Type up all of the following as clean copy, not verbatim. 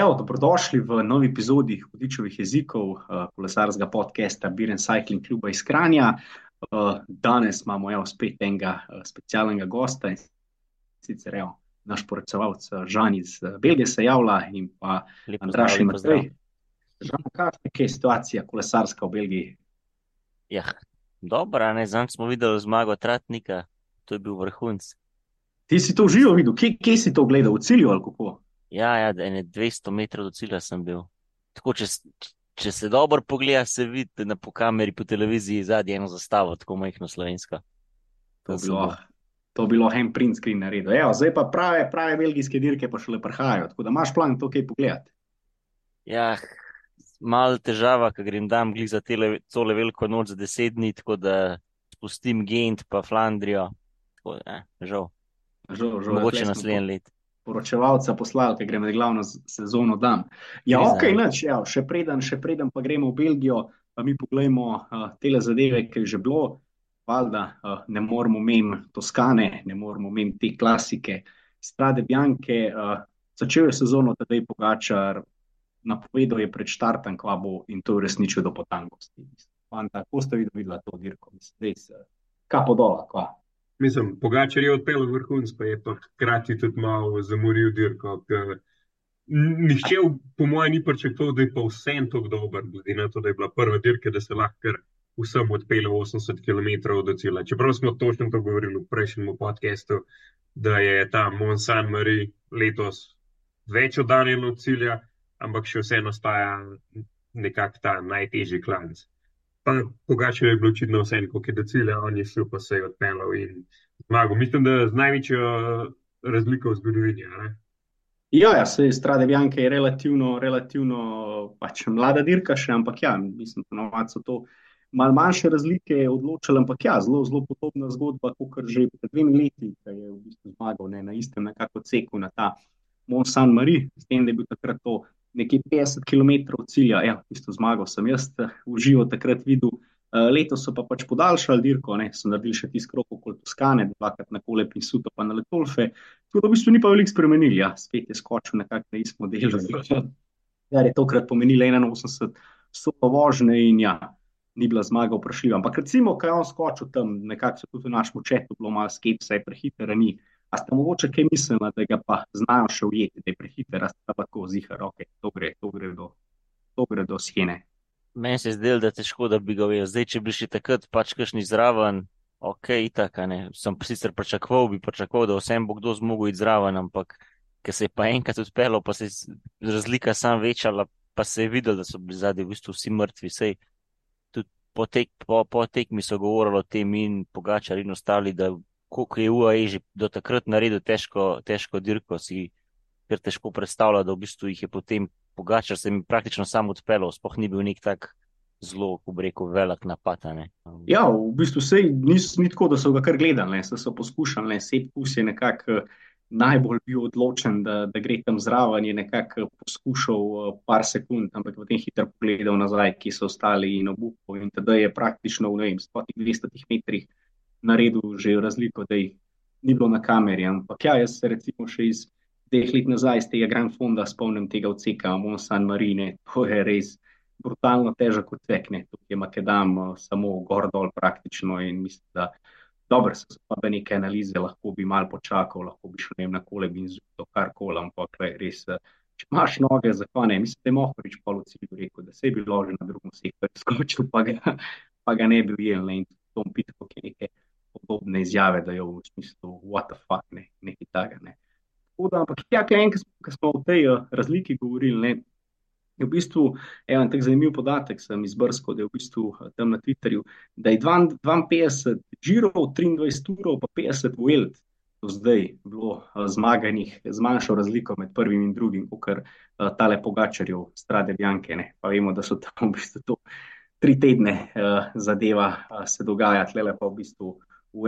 Evo, dobrodošli v novi epizodi Hudičevih jezikov, kolesarskega podcasta Beer and Cycling kluba iz Kranja. Danes imamo spet enega specialnega gosta in sicer naš poročevalec Žan iz Belgije se javlja in pa Lep pozdrav, Andraž in lep pozdrav. Matej. Žan, kakšna je situacija kolesarska v Belgiji? Ja, dobra, ne, zanj smo videli zmago Tratnika, to je bil vrhunc. Ti si to v živo videl? Kje si to gledal? V cilju ali kako? Ja, ene 200 metrov do cilja sem bil. Tako, če se dobro pogleda, se vidi po kameri, po televiziji zadnje eno zastavo, tako majhno slovensko. To Tam bi sem bilo, bil. to bi bilo en print screen naredil. Zdaj pa prave belgijske dirke pa šele prihajajo, tako da imaš plan to kaj pogledati. Ja, malo težava, ker grem dam glih za tole veliko noč za 10 dni, tako da spustim Gent pa Flandrijo. Tako da, žal. Žal, Mogoče tle smo naslednje let. poročevalca poslali, ker gremo glavno sezono dan. Ja, ok, Kriza, ne? nič, še preden pa gremo v Belgijo, pa mi poglejmo tele zadeve, ki je že bilo. Valjda ne moremo mimo Toskane, ne moremo mimo te klasike Strade Bianche. Začel je sezono Tadej Pogačar, napovedal je pred štartom, kva bo, in to je uresničil do potankosti. Fanta, kako ste videla to dirko? Res, kapo dola, kva. Mislim, Pogačar je odpeljal vrhunsko, je pa hkrati tudi malo zamoril dirko. Nihče, po mojem, ni pričakoval, da je pa vsem tako dober, glede na to, da je bila prva dirka, da se lahko kar vsem odpelje 80 km do cilja. Čeprav smo točno to govorili v prejšnjem podcastu, da je ta Mont Saint-Marie letos več oddaljen od cilja, ampak še vseeno ostaja nekako ta najtežji klanec. Pa Pogačar je bilo očitno vseeno, koliko je do cilja, on je šel pa se je odpeljal in zmagal. Mislim, da z največjo razliko v zgodovini, a ne? Ja, se Strade Bianche je relativno pač mlada dirka še, ampak mislim, ponovadi so to malo manjše razlike odločile, ampak zelo podobna zgodba, kot že pred 2 leti, ki je v bistvu zmagal na istem nekako odseku na ta Mont Saint-Marie, s tem, da je bil takrat to nekje 50 km od cilja. Tisto zmago sem jaz v živo takrat videl. Letos so pa pač podaljšali dirko, so naredili še tisti krog okoli Toskane, 2krat na Kolep in Suto pa na Letolfe. Tako da v bistvu ni pa veliko spremenili, spet je skočil nekako na isto model. Kar je tokrat pomenilo 81 solo vožnje in ni bila zmaga vprašljiva. Ampak recimo, kaj je on skočil tam, nekako so tudi v našem četu bilo malo skepsa, je prehiter, ni. A ste mogoče kaj mislili, da ga pa znajo še ujeti, da je prehiter, a ste pa tako zihar, ok, to gre do schene. Meni se je zdelo, da je težko, da bi ga ujel. Zdaj, če bi šli takrat pač kakšni zraven, ok, itak, a ne. Sem sicer pričakoval, da vsem bo kdo zmogel iti zraven, ampak ker se je pa enkrat odpeljal, pa se je razlika sam večala, pa se je videl, da so bili zadnji v bistvu vsi mrtvi. Sej tudi po tekmi so govorili o tem in Pogačar in ostali, da koliko je UAE že do takrat naredil težko dirko, si kar težko predstavlja, da v bistvu jih je potem Pogačar se mi praktično sam odpeljal, sploh ni bil nek tak zelo, ko bi rekel, velik napad, a ne. Ja, v bistvu sej ni tako, da so ga kar gledali, so poskušali, Sepp Kuss je nekako najbolj bil odločen, da gre tam zraven, je nekako poskušal par sekund, ampak potem hitro pogledal nazaj, ki so ostali in obupal, in teda je praktično v 100 metrih naredil že razliko, da jih ni bilo na kameri. Ampak jaz se recimo še iz 2 let nazaj iz tega Grand Fonda spomnim tega odseka Mont Saint-Marie, to je res brutalno težek odsek, tukaj je Makedam samo gor dol praktično in mislim, da dobro so pa neke analize, lahko bi malo počakal, lahko bi šel na Koleb in Zuto, karkoli, ampak res, če imaš noge, zakaj ne? Mislim, da je Mohorič pol v cilju rekel, da se je bilo že na drugem sektorju skočil, pa ga ne bi ujel, in Tom Pitcock je neke podobne izjave, da je v smislu what the fuck, nekaj takega, Tako da, ampak enkrat, ko smo o tej razliki govorili, je v bistvu, en tak zanimiv podatek sem izbrskal, da je v bistvu tam na Twitterju, da je 52 Girov, 23 Tourov pa 50 Vuelт do zdaj bilo zmaganih z manjšo razliko med prvim in drugim, kot tale Pogačarjev Strade Bianche, Pa vemo, da so tam v bistvu to 3 tedne zadeva se dogaja, tlele pa v bistvu v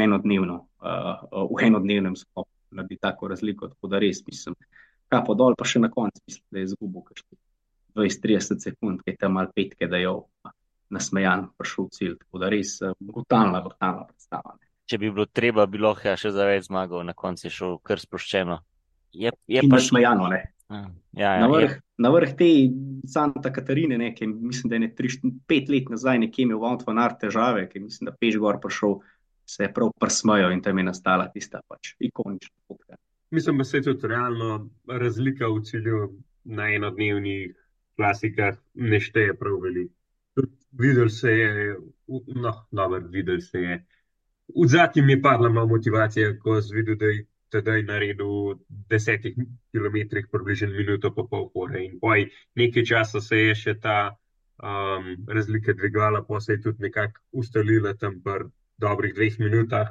enodnevnem skoku naredi tako razliko, tako da res mislim, kapo dol, pa še na koncu mislim, da je izgubil 20-30 sekund, ki je tam malo petke, da je nasmejan prišel v cilj, tako da res brutalna predstava. Če bi bilo treba, bi lahko še za več zmagal, na koncu je šel kar sproščeno. In nasmejano, Ja, Na vrh na vrh te Santa Katarine, ne, ki mislim, da je 5 let nazaj nekje imel Wout van Aert težave, ki mislim, da peš gor prišel, se je prav prsmejo in tam je nastala tista pač ikonična fotka. Mislim, da se je tudi realno razlika v cilju na enodnevnih klasikah ne šteje prav veliko. Videl se je, no, dobro, videl se je. V zadnji mi je padla malo motivacija, ko sem videl, da je tedaj naredil v 10 kilometrih približno minuto pa pol ure. In poj nekaj časa se je še ta razlika dvigala, pa se je tudi nekako ustalila tam pri dobrih 2 minutah.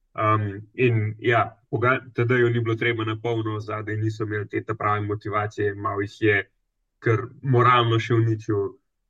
In ja, tedaj jo ni bilo treba na polno, zadaj niso imeli te prave motivacije, malo jih je kar moralno še uničil.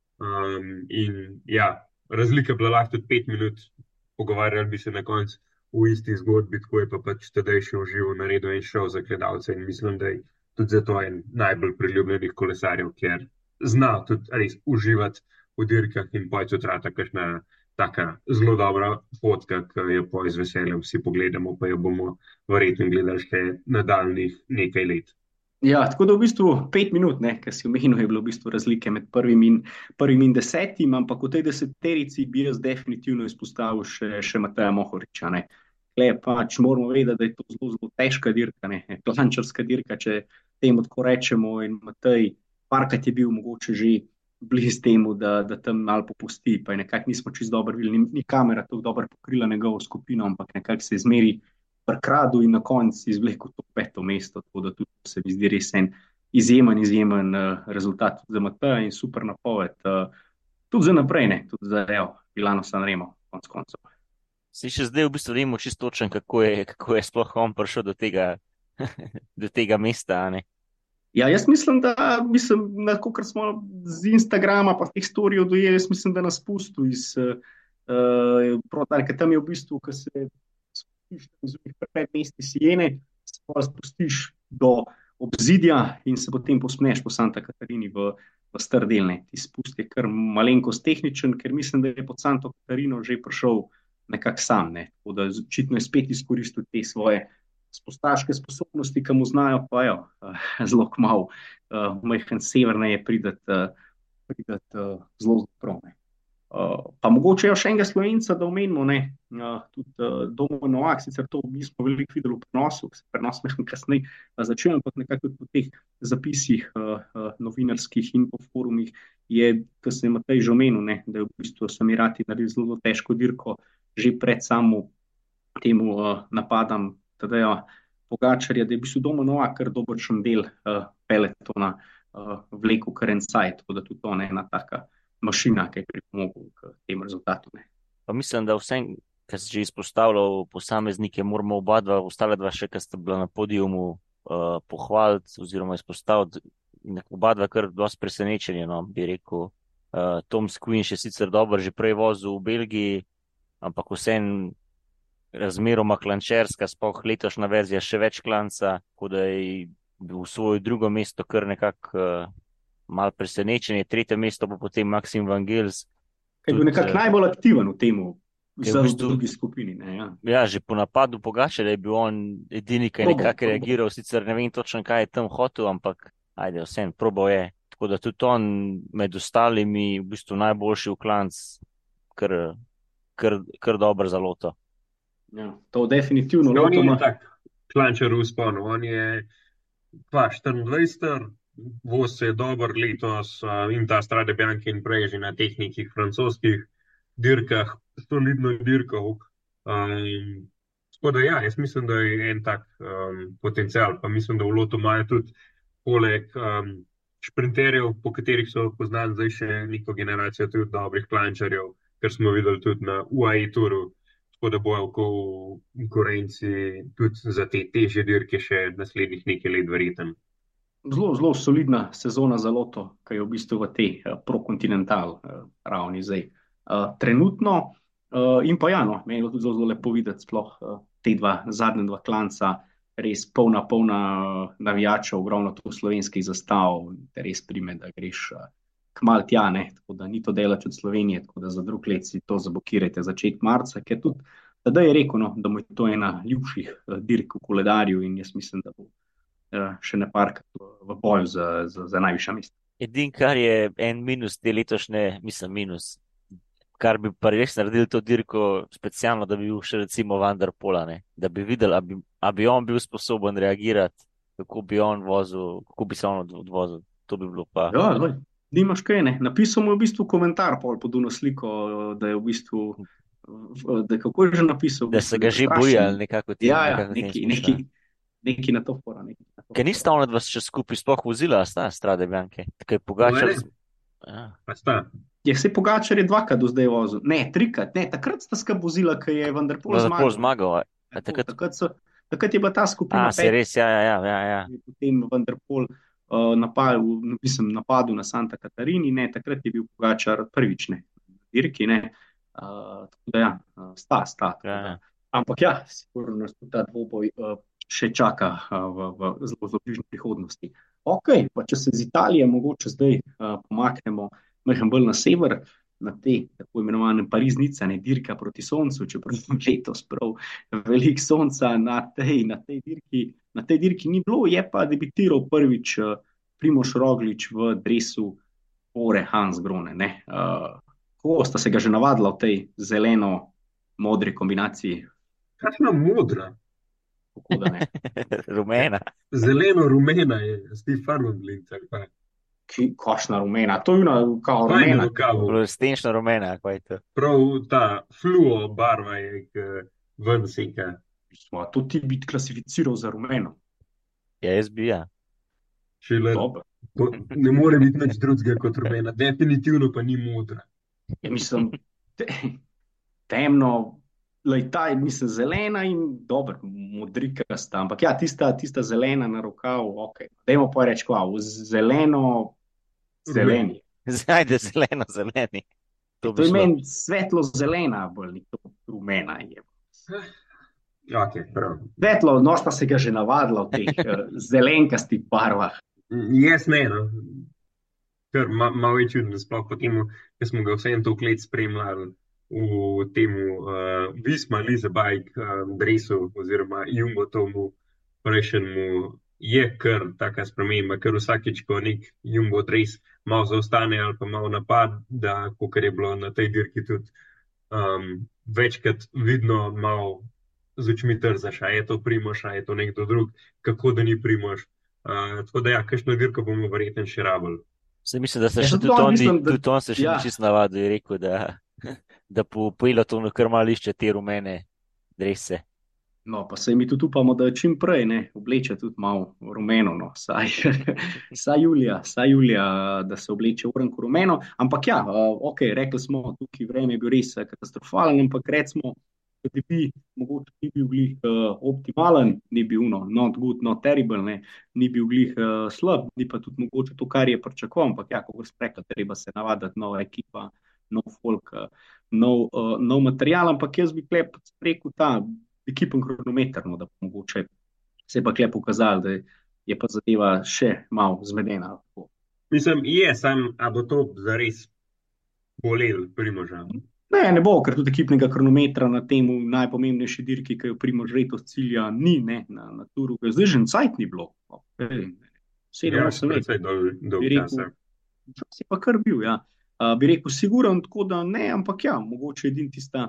In ja, razlika bila lahko tudi 5 minut, pogovarjali bi se na koncu v isti zgodbi, tako je pa pač tedaj še v živo naredil en šov za gledalce in mislim, da je tudi zato en najbolj priljubljenih kolesarjev, ker zna tudi res uživati v dirkah in pa je tudi rata kakšna taka zelo dobra fotka, ki jo pa z veseljem vsi pogledamo, pa jo bomo verjetno gledali še nadaljnjih nekaj let. Ja, tako da v bistvu 5 minut, kar si omenil, je bilo v bistvu razlike med prvim in 10, ampak v tej 10-terici bi jaz definitivno izpostavil še Mateja Mohoriča. Tle pač moramo vedeti, da je to zelo, zelo težka dirka, klančarska dirka, če temu tako rečemo, in Matej parkrat je bil mogoče že blizu temu, da tam malo popusti, pa je nekako nismo čisto dobro videli, ni kamera tako dobro pokrila njegovo skupino, ampak nekako se zmeri prekradu in na koncu izvlekel to 5. mesto, tako da tudi se mi zdi res en izjemen rezultat za Mateja in super napoved. Tudi za naprej, tudi za Milano Sanremo, konec koncev. Si še zdaj v bistvu vemo čisto točen, kako je sploh on prišel do tega mesta, ne? Ja, jaz mislim, kar smo z Instagrama pa teh storijev dojeli, jaz mislim, da nas pustil iz tam je v bistvu, ko se spustiš iz predmestja Siene, se pa spustiš do obzidja in se potem posmeš po Santa Katarini v Strdel. Ti spust je kar malenkost tehničen, ker mislim, da je pod Santo Katarino že prišel nekako sam. Tako da očitno je spet izkoristil te svoje spustaške sposobnosti, ki mu znajo pa zelo kmalu majhen severneje pridati zelo prav. Pa mogoče še enega Slovenca, da omenimo, tudi Domen Novak, sicer to nismo veliko videli v prenosu, se prenos nekaj kasneje začel, ampak nekako po teh zapisih novinarskih in po forumih je, ko se je Matej že omenil, da je v bistvu Emirati naredili zelo težko dirko že pred samo temu napadam Tadeja Pogačarja, da je v bistvu Domen Novak kar dobršen del peletona vlekel kar en sajt, tako da tudi to ena taka mašina, ki je pripomogel k tem rezultatom. Pa mislim, da vsem, ki si že izpostavljal posameznike, moramo ostala dva še, ki sta bila na podijumu pohvaliti oziroma izpostaviti. Oba dva kar dosti presenečenje, bi rekel. Tom Skujin še sicer dobro že prej vozil v Belgiji, ampak vsem razmeroma klančerska, sploh letošnja verzija še več klanca, tako da je v svoje drugo mesto kar nekako malo presenečenje, 3. mesto pa potem Maxim Van Gils. Kaj je bil nekako najbolj aktiven v temu, v drugi skupini. Ja, že po napadu Pogačarja je bil on edini, ki je nekako reagiral, sicer ne vem točno, kaj je tam hotel, ampak ajde, vsem, probal je. Tako da tudi on med ostalimi v bistvu najboljši v klanc, kar dobro za loto. Ja, to definitivno. On je tak klančar v sponu, on je 24, voz se je dober letos in ta Strade Bianche in prej že na teh nekih francoskih dirkah, solidno dirkal. Tako da ja, jaz mislim, da je en tak potencial, pa mislim, da v lotu imajo tudi poleg šprinterjev, po katerih so poznali zdaj še neko generacijo tudi dobrih klančarjev, ker smo videli tudi na UAE Touru, tako da bojo v konkurenci tudi za te težje dirke še naslednjih nekaj let verjeten. Zelo, zelo solidna sezona za loto, ki je v bistvu v tej prokontinental ravni zdaj trenutno. In pa meni je tudi zelo lepo videti sploh te zadnja dva klanca, res polna navijačev, ogromno tu slovenskih zastav, te res prime, da greš kmalu tja, tako da ni to delač od Slovenije, tako da za drug let si to zabokirajte začetek marca, ker tudi tada je rekel, da mu je to ena ljubših dirk v koledarju in jaz mislim, da bo še ne parkati v boju za najvišja mesta. Edin, kar je en minus te letošnje, mislim, minus, kar bi pa res naredili to dirko specialno, da bi bil še recimo Van der Poel, ne, da bi videli, a bi on bil sposoben reagirati, kako bi on vozil, kako bi se on odvozil. To bi bilo pa. Ja, nimaš kaj, ne. Napisal mu je v bistvu komentar pod uno sliko, da je v bistvu, da kako je že napisal? Da se ga že boji ali nekako ti. Ja, neki na to fora. Ker nista ona dva še skupaj sploh vozila, sta Strade Bianche, tako je Pogačar. Pa sta. Je se Pogačar je dvakrat do zdaj vozil. Ne, trikrat, ne, takrat sta skupaj vozila, ko je Van der Poel zmagal. Takrat je bila ta skupina. Se res, ja. Potem Van der Poel napadel na Santa Catarini, ne, takrat je bil Pogačar prvič, ne, dirki, ne, tako da ja, sta. Ja. Ampak ja, sigurno nas ta dvoboj še čaka v zelo bližnji prihodnosti. Ok, pa če se z Italije mogoče zdaj pomaknemo malo bolj na sever, na te tako imenovane Pariz-Nica, ne, dirka proti soncu, čeprav letos prav veliko sonca na tej dirki ni bilo, je pa debitiral prvič Primož Roglič v dresu Bore Hansgrohe, ne. Ko sta se ga že navadila v tej zeleno-modri kombinaciji? Kakšna modra? Kako da ne? Rumena. Zeleno-rumena je, Steve Farmand, ali pa. Kakšna rumena? To je kao rumena. Fluorescenčna rumena, kaj je to? Prav ta fluo barva je ven seka. To ti bi klasificiral za rumeno. Ja, jaz bi, ja. Ne more biti nič drugega kot rumena. Definitivno pa ni modra. Ja, mislim, temno, mislim, zelena in dobro, modrikasta, ampak ja, tista zelena na rokav, ok. Dajmo pa reči, zeleni. Zajde zeleno-zeleni. To je meni svetlo zelena, bolj ni to rumena je. Ok, prav. Svetlo, sta se ga že navadila v teh zelenkastih barvah. Jaz ne, no. Ker malo je čudno, sploh po temu, ker smo ga vsem to let spremljali v temu Visma Lease a Bike dresu oziroma Jumbo tomu prejšnjemu, je kar taka sprememba, ker vsakič, ko nek Jumbo dres malo zaostane ali pa malo napad, da kakor je bilo na tej dirki tudi večkrat vidno malo z očmi trzaš, a je to Primož, a je to nekdo drug, kako da ni Primož. Tako da ja, kakšno dirko bomo verjetno še rabili. Se mislim, da se še tudi on se še ni čisto navadil, je rekel, da pojela to kar malo išče te rumene drese. No, pa se mi tudi upamo, da čim prej ne obleče tudi malo rumeno, no, saj julija, da se obleče oranko rumeno, ampak ja, ok, rekli smo, tukaj vreme je bil res katastrofalen, ampak recimo, da bi mogoče ni bil glih optimalen, ni bil not good, not terrible, ne, ni bil glih slab, ni pa tudi mogoče to, kar je pričakoval, ampak ja, kako ste rekli, treba se navaditi, nova ekipa, nov folk, nov material, ampak jaz bi rekel ta ekipen kronometer, no, da mogoče se je pa klep pokazal, da je pa zadeva še malo zmedena. Mislim, a bo to zares bolel Primoža? Ne bo, ker tudi ekipnega kronometra na temu najpomembnejši dirki, ki jo Primož letos cilja, ni, ne, na turu, zdaj že cajt ni bilo. 7-8 let. Si pa kar bil, ja. Bi rekel siguren, tako da ne, ampak ja, mogoče edin tista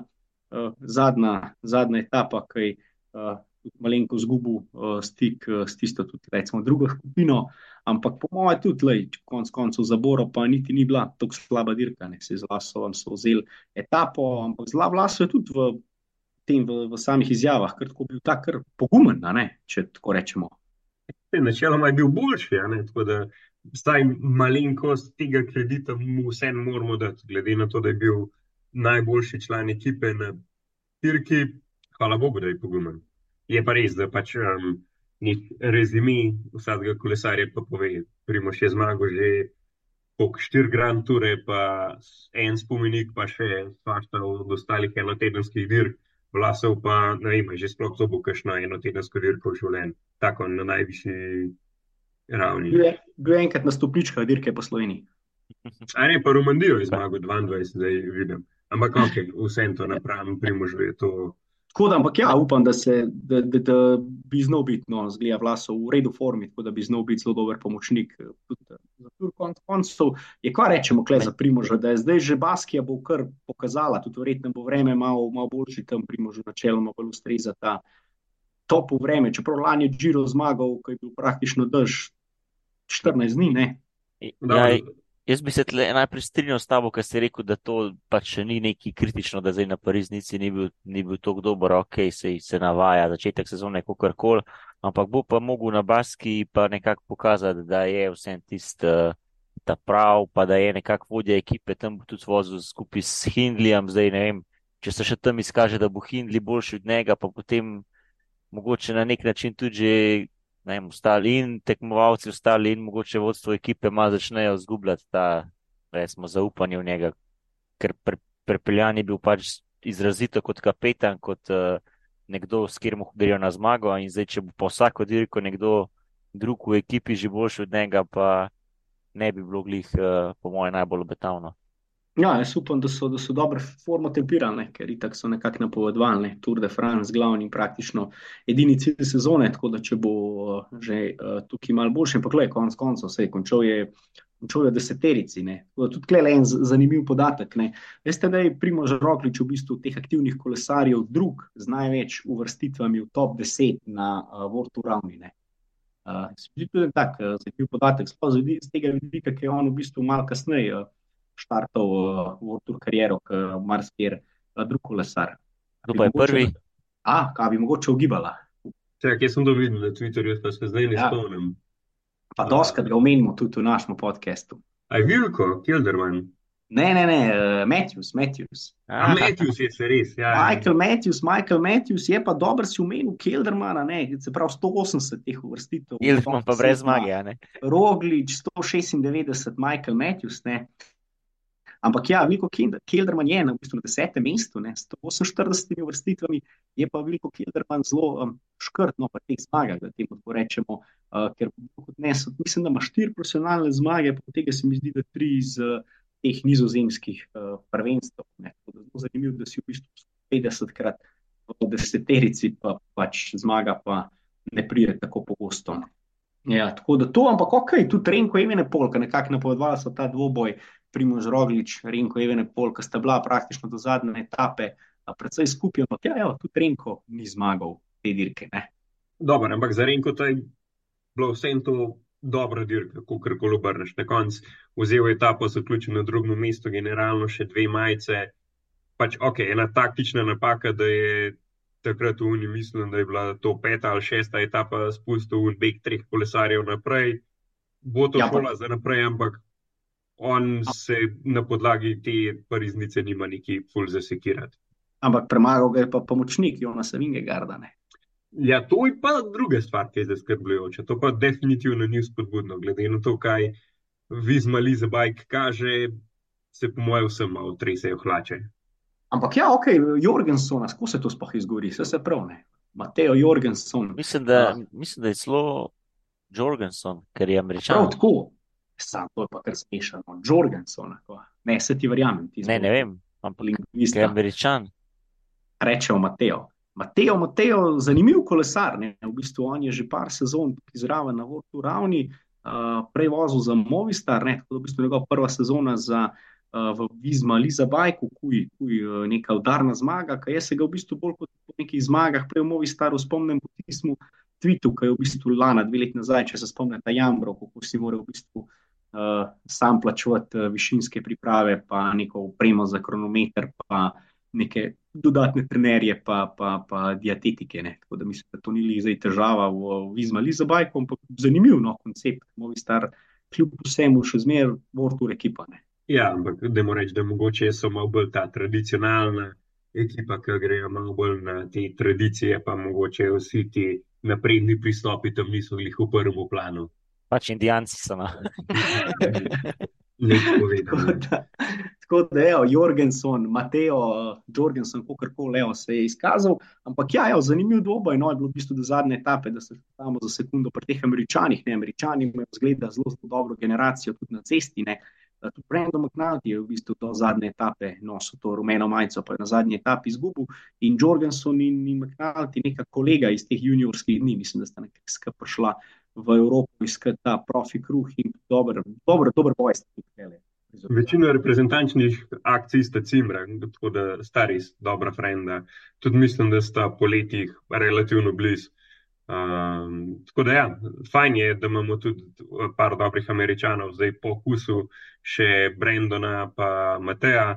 zadnja etapa, ki je malenko izgubil stik s tisto tudi, recimo, drugo skupino, ampak po moje tudi, konc koncev za Boro pa niti ni bila tako slaba dirka, ne, se z Vlasovom so vzeli etapo, ampak z Vlaso je tudi v samih izjavah, ker tako bil ta kar pogumen, ne, če tako rečemo. Načeloma je bil boljši, ne, tako da vsaj malenkost tega kredita mu vsem moramo dati, glede na to, da je bil najboljši član ekipe na dirki, hvala Bogu, da je pogumen. Je pa res, da pač nek rezime vsakega kolesarja pa pove, Primož je zmagal že 4 Grand Toure, pa en spomenik, pa še svašta od ostalih enotedenskih dirk, Vlasov pa, ne vem, že sploh to bo kakšna enotedensko dirko v življenju, tako na najvišji ravni. Bil enkrat na stopničkah dirke po Sloveniji. A ne, pa Romandijo je zmagal 22, zdaj vidim. Ampak ok, vsem to napravim, Primožu je to Tako da, ampak ja, upam, da bi znal biti, no, zgleda Vlasov v redu formi, tako da bi znal biti zelo dober pomočnik. Tudi za tur konc koncev je, kva rečemo, kle za Primoža, da je zdaj že Baskija bo kar pokazala, tudi verjetno bo vreme malo boljši tam Primožu načeloma bolj ustreza ta topo vreme, čeprav lani je Giro zmagal, ko je bil praktično dež 14 dni, ne? Ja, jaz bi se najprej strinjal s tabo, ker si rekel, da to pač ni neki kritično, da zdaj na Pariznici ni bil tako dober, ok, se navaja, začetek sezone je kakorkoli, ampak bo pa mogel na Baski pa nekako pokazati, da je vsem ta prav, pa da je nekako vodja ekipe, tam bo tudi vozil skupaj s Hindlijem, zdaj ne vem, če se še tam izkaže, da bo Hindley boljši od njega, pa potem mogoče na nek način tudi že ne vem, ostali in tekmovalci ostali in mogoče vodstvo ekipe malo začnejo zgubljati recimo, zaupanje v njega, ker prepeljan je bil pač izrazito kot kapetan, kot nekdo, s katerim gre na zmago, in zdaj, če bo pa vsako dirko nekdo drug v ekipi že boljši od njega, pa ne bi bilo glih, po moje, najbolj obetavno. Ja, jaz upam, da so dobro formo tempirali, ker itak so nekako napovedovali, Tour de France, glavni praktično edini cilj sezone, tako da če bo že tukaj malo boljši, ampak le, konec koncev, vse, končal je deseterici, ne. Tudi tukaj je en zanimiv podatek, ne. Veste, da je Primož Roglič v bistvu teh aktivnih kolesarjev drug z največ uvrstitvami v top 10 na World Tour ravni, ne. Se mi zdi tudi tak zanimiv podatek, sploh z tega vidika, ker je on v bistvu malo kasneje štartal World Tour kariero, marsikjer drug kolesar. Kdo pa je prvi? Kaj bi mogoče ugibala? Čak, jaz sem to videl na Twitterju, pa se zdaj ne spomnim. Pa doskrat ga omenimo tudi v našem podcastu. A je Vilko, Kelderman? Ne, Matthews. Matthews je se res, ja. Michael Matthews je pa dober, si omenil Keldermana, ne, se pravi 180 teh uvrstitev. Kelderman pa brez zmage, ne. Roglič 196, Michael Matthews, ne. Ampak ja, Vilko Kelderman je v bistvu na 10. mestu, ne, s 148 uvrstitvami, je pa Vilko Kelderman zelo škrtno pa teh zmagah, da temu tako rečemo, ker mislim, da ima 4 profesionalne zmage, pa tega se mi zdi, da 3 iz teh nizozemskih prvenstv. Zelo zanimivo, da si v bistvu 50krat v deseterici, pa pač zmaga pa ne pride tako pogosto. Ja, tako da to, ampak ok, tudi Renko Evenepoel, nekako napovedovali so ta dvoboj, Primož Roglič, Renko Evenepoel, ki sta bila praktično do zadnje etape precej skupaj, ampak ja, tudi Renko ni zmagal te dirke, ne. Dobro, ampak za Renko to je bilo vsem to dobra dirka, kakorkoli obrneš. Na koncu vzel etapo, zaključil na drugem mestu, generalno še 2 majice. Pač ok, ena taktična napaka, da je takrat v Uni mislim, da je bila to 5. ali 6. etapa spustil v beg 3 kolesarjev naprej. Bo to šola za naprej, ampak on se na podlagi te Pariznice nima neki ful zasekirati. Ampak premagal ga je pa pomočnik Jonasa Vingegaarda, ne. Ja, to je pa druga stvar, ki je zaskrbljujoča. To pa definitivno ni spodbudno, glede na to, kaj Visma Lease a Bike kaže, se po mojem vsem malo tresejo hlače. Ampak ja, ok, Jorgenson, kako se to sploh izgovori, se prav, ne. Matteo Jorgenson. Mislim, da je celo Jorgenson, ker je Američan. Prav tako. Sam, to je pa kar smešano. Jorgenson, ne, se ti verjamem. Ne vem, ampak ker je Američan. Rečejo Matteo, zanimiv kolesar, ne, v bistvu on je že par sezon izraven na World Tour ravni, prej vozil za Movistar, ne, tako da v bistvu njegova prva sezona v Visma Lease a Bike, kuj neka udarna zmaga, kaj jaz se ga v bistvu bolj kot po nekih zmagah prej v Movistaru spomnim po tismu tweetu, kaj je v bistvu lana 2 leti nazaj, če se spomnite Jambro, kako si moral v bistvu sam plačevati višinske priprave, pa neko opremo za kronometer, pa neke dodatne trenerje, pa diatetike, ne. Tako da mislim, da to ni zdaj težava v Visma Lease a Bike, ampak zanimiv koncept, Movistar kljub vsemu še zmeraj World Tour ekipa, ne. Ja, ampak dajmo reči, da mogoče so malo bolj ta tradicionalna ekipa, ki grejo malo bolj na te tradicije, pa mogoče vsi ti napredni pristopi tam niso glih v prvem planu. Pač Indijanci so, no. Tako da, Jorgenson, Matteo Jorgenson, kakorkoli se je izkazal, ampak ja, zanimiv dvoboj, je bilo v bistvu do zadnje etape, da se samo za sekundo pri teh Američanih, ne, Američani imajo zgleda zelo dobro generacijo tudi na cesti, ne. Tudi Brandon McNulty je v bistvu do zadnje etape nosil to rumeno majico, pa je na zadnji etapi izgubil. In Jorgensen in McNulty, neka kolega iz teh juniorskih dni, mislim, da sta nekaj prišla v Evropo iskati ta profi kruh in dober boj sta tudi pele. Večina reprezentančnih akcij sta cimra, tako da sta res dobra frenda. Tudi mislim, da sta po letih relativno blizu. Tako da ja, fajn je, da imamo tudi par dobrih Američanov, zdaj po okusu še Brandona pa Mateja.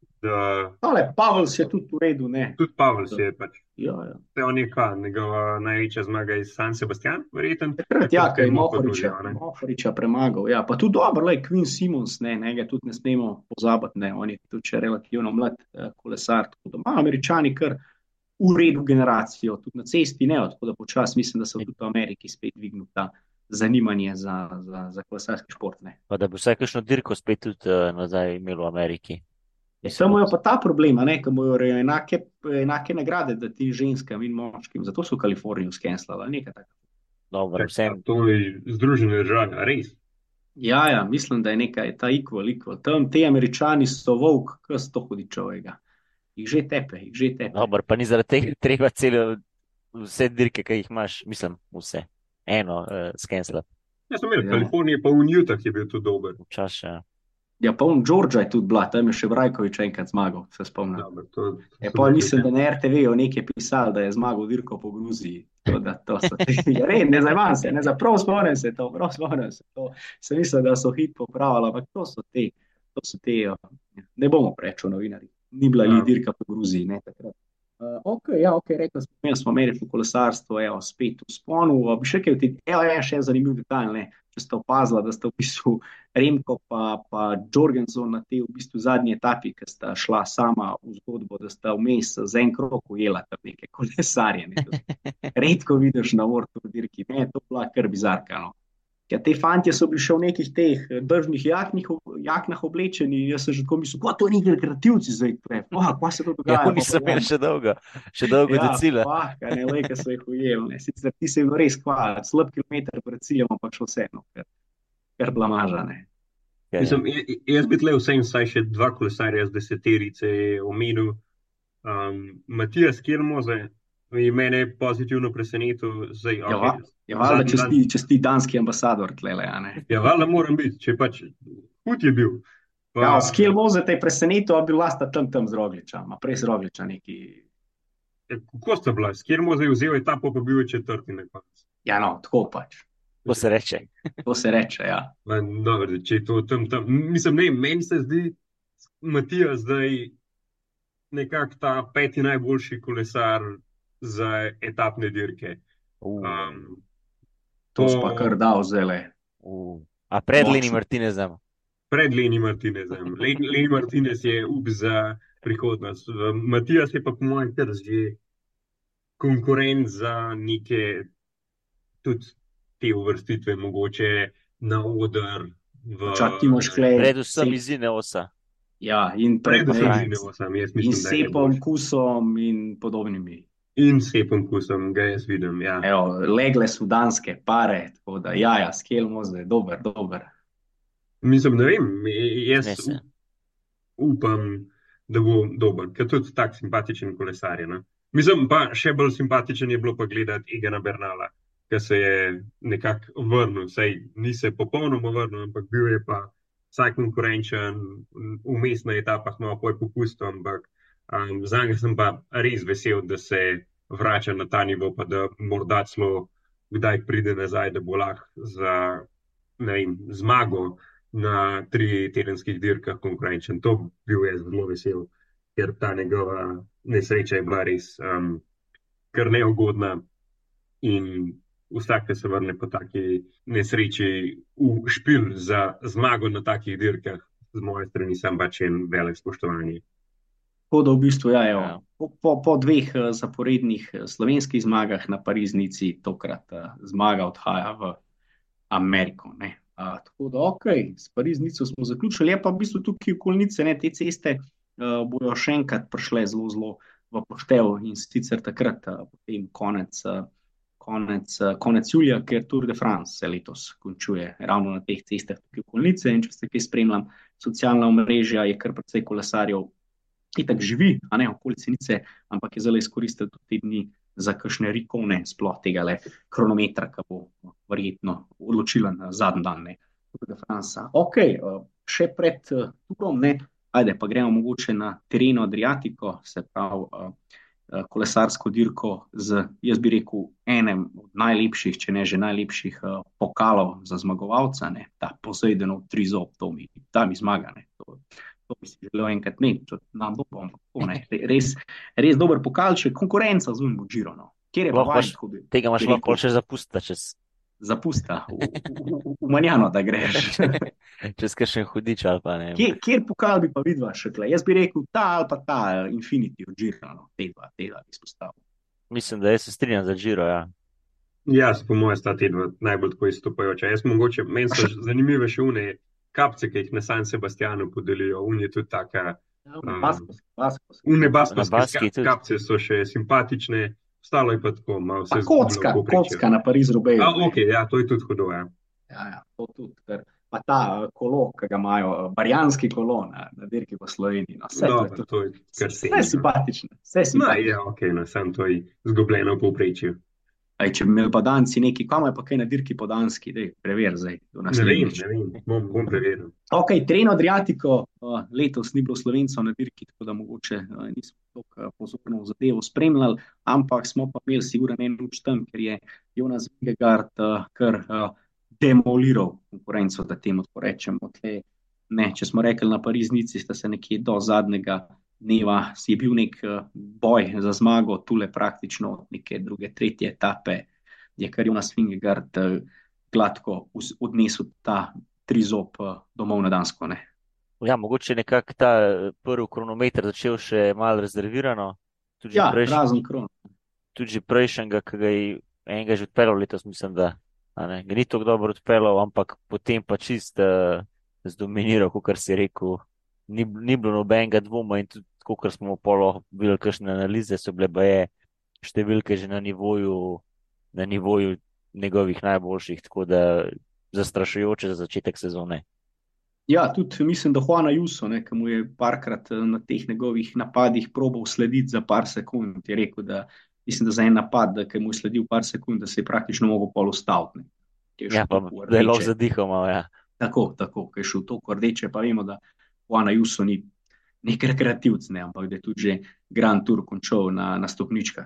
Pavels je tudi v redu, ne? Tudi Pavels je pač. Ja. On je njegova največja zmaga iz San Sebastian, verjeten? Takrat, ja, kaj je Mohoriča premagal. Ja, pa tudi dobro, Quinn Simmons, njega tudi ne smemo pozabiti, ne? On je tudi še relativno mlad kolesar, tako da ima Američani kar v redu generacijo, tudi na cesti ne, tako da počas mislim, da so tudi v Ameriki spet dvignil ta zanimanje za kolesarski šport, ne. Pa da bi vsaj kakšno dirko spet tudi nazaj imel v Ameriki. Samo je pa ta problem, ker morajo enake nagrade dati ženskam in moškim, zato so Kalifornijo skenslala, nekaj tako. Dobro, vsem. To je Združene države, res? Ja, mislim, da je nekaj ta equal. Tam te Američani so volk, kaj sto hudičovega. Jih že tepe. Dobro, pa ni zaradi tega treba vse dirke, ki jih imaš, mislim, vse. Eno skenslati. Ja, sem imel, Kalifornija pa v Utah je bil tudi dober. Včasih, ja. Ja, pa Georgia je tudi bila, tam je še Vrajkovič enkrat zmagal, se spomnim. Pa mislim, da na RTV-ju nekaj pisali, da je zmagal dirko po Gruziji. To so te, ne zajman se, prav spomnim se to. Se mislim, da so hit popravili, ampak to so te, ne bomo preč o novinarji. Ni bila li dirka po Gruziji, ne takrat. Ok, rekel smo imeli v kolesarstvu, spet v sponu, bi še kaj še zanimiv detalj, ne, če ste opazila, da sta v bistvu Remko pa Jorgensen na tej v bistvu zadnji etapi, ki sta šla sama v zgodbo, da sta vmes za en krog ujela tam neke kolesarje. Redko vidiš na vrtu v dirki, ne, to bila kar bizarka, no. Ja, te fantje so bili še v nekih teh držnih jaknah oblečeni, jaz sem že tako mislil, to je nekaj rekreativci zdaj, kva se to dogaja? Ja, nisem imel še dolgo do cilja. Ja, kaj so jih ujeli, sicer ti se je res slab kilometer pred ciljem, ampak še vseeno, ker blamaža, ne. Mislim, jaz bi tle vsaj še dva kolesarja z deseterice omenil. Matijas Kirmoze je mene pozitivno presenetil. Valjda, če si danski ambasador tlele, a ne? Ja, valjda moram biti, če pač hud je bil. Kirmoze te je presenetil, a bila sta tam z Rogliča, prej z Rogliča neki. Kako sta bila? Kirmoze je vzel etapo, pa bil je četrti na koncu. Ja, no, tako pač. To se reče. To se reče, ja. Dobro, če je to tam. Mislim, ne, meni se zdi Matija zdaj nekako ta peti najboljši kolesar za etapne dirke. To pa kar dal zele. A pred Leni Martinezem? Pred Leni Martinezem. Leni Martinez je za prihodnost. Matijas je pa po mojem kar že konkurent za neke tudi te uvrstitve, mogoče na oder. Predvsem iz Ineosa. Ja, in predvsem iz Ineosa. In Sepom, Kusom in podobnimi. In Sepom Kusom, ga jaz vidim, ja. Legle so danske pare, tako da Skelmoze, dober. Mislim, ne vem, jaz upam, da bo dober, ker tudi tak simpatičen kolesar je, ne. Mislim, pa še bolj simpatičen je bilo pa gledati Egana Bernala, ki se je nekako vrnil, saj ni se popolnoma vrnil, ampak bil je pa vsaj konkurenčen, vmes na etapah malo poj popustil, ampak za njega sem pa res vesel, da se vrača na ta nivo, pa da morda celo kdaj pride nazaj, da bo lahko za, ne vem, zmago na 3 tedenskih dirkah konkurenčen. To bil jaz zelo vesel, ker ta njegova nesreča je bila res kar neugodna in vsak, ki se vrne po taki nesreči v špil za zmago na takih dirkah, z moje strani sem pač en velik spoštovanje. Tako da v bistvu, po 2 zaporednih slovenskih zmagah na Pariznici tokrat zmaga odhaja v Ameriko, ne. Tako da, s Pariznico smo zaključili, je pa v bistvu tukaj okolice, ne, te ceste bojo še enkrat prišle zelo v poštev in sicer takrat potem konec konec julija, ker Tour de France se letos končuje ravno na teh cestah tukaj v okolici. In če ste kaj spremljali, socialna omrežja je kar precej kolesarjev itak živi, a ne okolici Nice, ampak je zelo izkoristil tudi te dni za kakšne rikone, sploh tega kronometra, ki bo verjetno odločilen zadnji dan Tour de France. Ok, še pred turom, ajde pa gremo mogoče na Tirreno Adriatico, se pravi kolesarsko dirko z, jaz bi rekel, enem od najlepših, če ne že najlepših pokalov za zmagovalca, ta Poseidonov trizob, ta mi zmaga, to bi si želel enkrat imeti, to nam dobro, res dober pokalček, konkurenca z unim Giro, kjer je pa vaš hobi? Tega imaš lahko še zapusta čez. Zapusta, v Manjano, da greš. Čez kakšen hudič ali pa ne. Kjer pokal bi pa vidva še tle? Jaz bi rekel ta ali pa ta Infinity od Giro, te dva bi izpostavil. Mislim, da jaz se strinjam za Giro, ja. Ja, po mojem sta te dva najbolj tako izstopajoča. Mogoče, meni so zanimive še une kapce, ki jih na San Sebastianu podelijo. Un je tudi taka... Baskovske kapce so še simpatične. Ostalo je pa tako, malo vse zgodilo. Kocka na Pariz-Roubaix. Ok, ja, to je tudi hudo, ja. Ja, to tudi, ker pa ta kolo, ki ga imajo, barjanski kolo na dirki po Sloveniji. To je kar se. Vse simpatično. Ja, ok, sam to je zgubljeno v povprečju. Če bi imeli pa danci neki, kam je pa kaj na dirki po danski, preveri zdaj. Ne vem, bom preveril. Ok, Tirreno Adriatico, letos ni bilo Slovencev na dirki, tako da mogoče nismo tako pozorno zadevo spremljali, ampak smo pa imeli sigurno en luč tam, ker je Jonas Vingegaard kar demoliral konkurenco, da temu tako rečemo. Če smo rekli na Pariz-Nici, sta se nekje do zadnjega dneva si je bil nek boj za zmago, tule praktično od neke druge, tretje etape je kar Jonas Vingegaard gladko odnesel ta trizob domov na Dansko. Ja, mogoče nekako ta prvi kronometer začel še malo rezervirano. Razen kron. Tudi že prejšnjega, ki ga je enega že odpeljal letos, mislim, da ga ni tako dobro odpeljal, ampak potem pa čist zdominiral, kakor si rekel, ni bilo nobenega dvoma in tudi, kakor smo polo videli kakšne analize, so bile baje številke že na nivoju njegovih najboljših, tako da zastrašujoče za začetek sezone. Ja, tudi mislim, da Juan Ayuso, ki mu je parkrat na teh njegovih napadih probal slediti za par sekund, je rekel, da mislim, da za en napad, ki mu je sledil par sekund, da se je praktično mogel pol ustaviti. Ja, pa da je lahko zadihal malo, ja. Tako, ki je šel toliko rdeče, pa vemo, da Juan Ayuso ni nek rekreativc, ampak da je tudi že Grand Tour končal na stopničkah.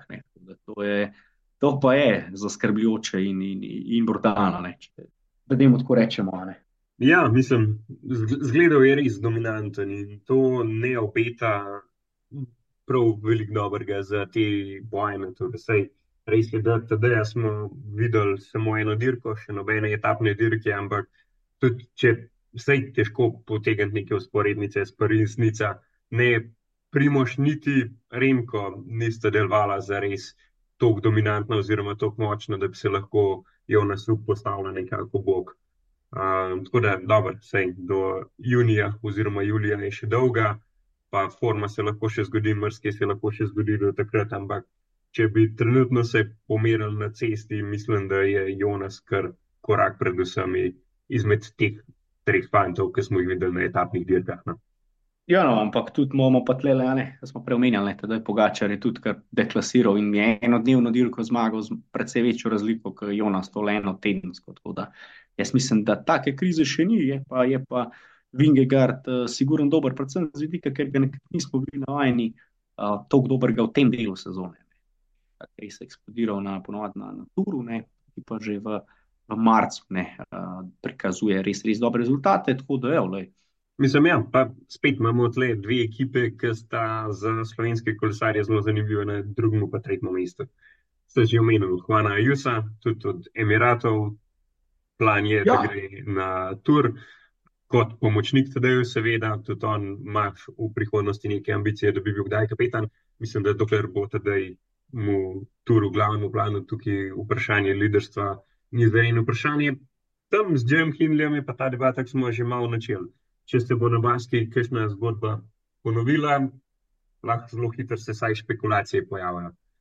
To pa je zaskrbljujoče in brutalno, da dajmo tako rečemo. Ja, mislim, zgledal je res dominanten in to ne obeta prav veliko dobrega za te boje. Res je, da tedaj smo videli samo eno dirko, še nobene etapne dirke, ampak tudi če vsej težko potegniti neke vzporednice s Pariz-Nica, ne Primož niti Remko nista delovala za res toliko dominantno oziroma toliko močno, da bi se lahko Jonas postavila nekako bok. Tako da, dobro, do junija oziroma julija je še dolga, pa forma se lahko še zgodi, marsikaj se lahko še zgodi do takrat, ampak če bi trenutno se pomerili na cesti, mislim, da je Jonas kar korak pred vsemi izmed teh treh fantov, ki smo jih videli na etapnih dirkah. Ja, ampak tudi moramo pa tle, da smo preomenjali, da je Pogačar je tudi kar deklasiral in je enodnevno dirko zmagal z precej večjo razliko, kot Jonas, to le eno tedensko. Tako da jaz mislim, da take krize še ni, je pa Vingegaard sigurno dober, predvsem z vidika, ker ga nismo bili navajeni toliko dobrega v tem delu sezone. Res je eksplodiral ponovadi na Turu, ki pa že v marcu prikazuje res dobre rezultate, tako da Mislim, ja, pa spet imamo tle dve ekipe, ki sta za slovenske kolesarje zelo zanimive na drugem pa tretjem mestu. Ste že omenili Juana Ayusa, tudi od Emiratov, plan je, da gre na Tour kot pomočnik tedaj, seveda, tudi on ima v prihodnosti neke ambicije, da bi bil kdaj kapetan. Mislim, da dokler bo tedaj mu Tour v glavnem planu, tukaj vprašanje liderstva ni zdaj in vprašanje. Tam z Jim Hindleyjem je pa ta debata, ki smo že malo načeli. Če se bo na Baski kakšna zgodba ponovila, lahko zelo hitro se saj špekulacije pojavijo.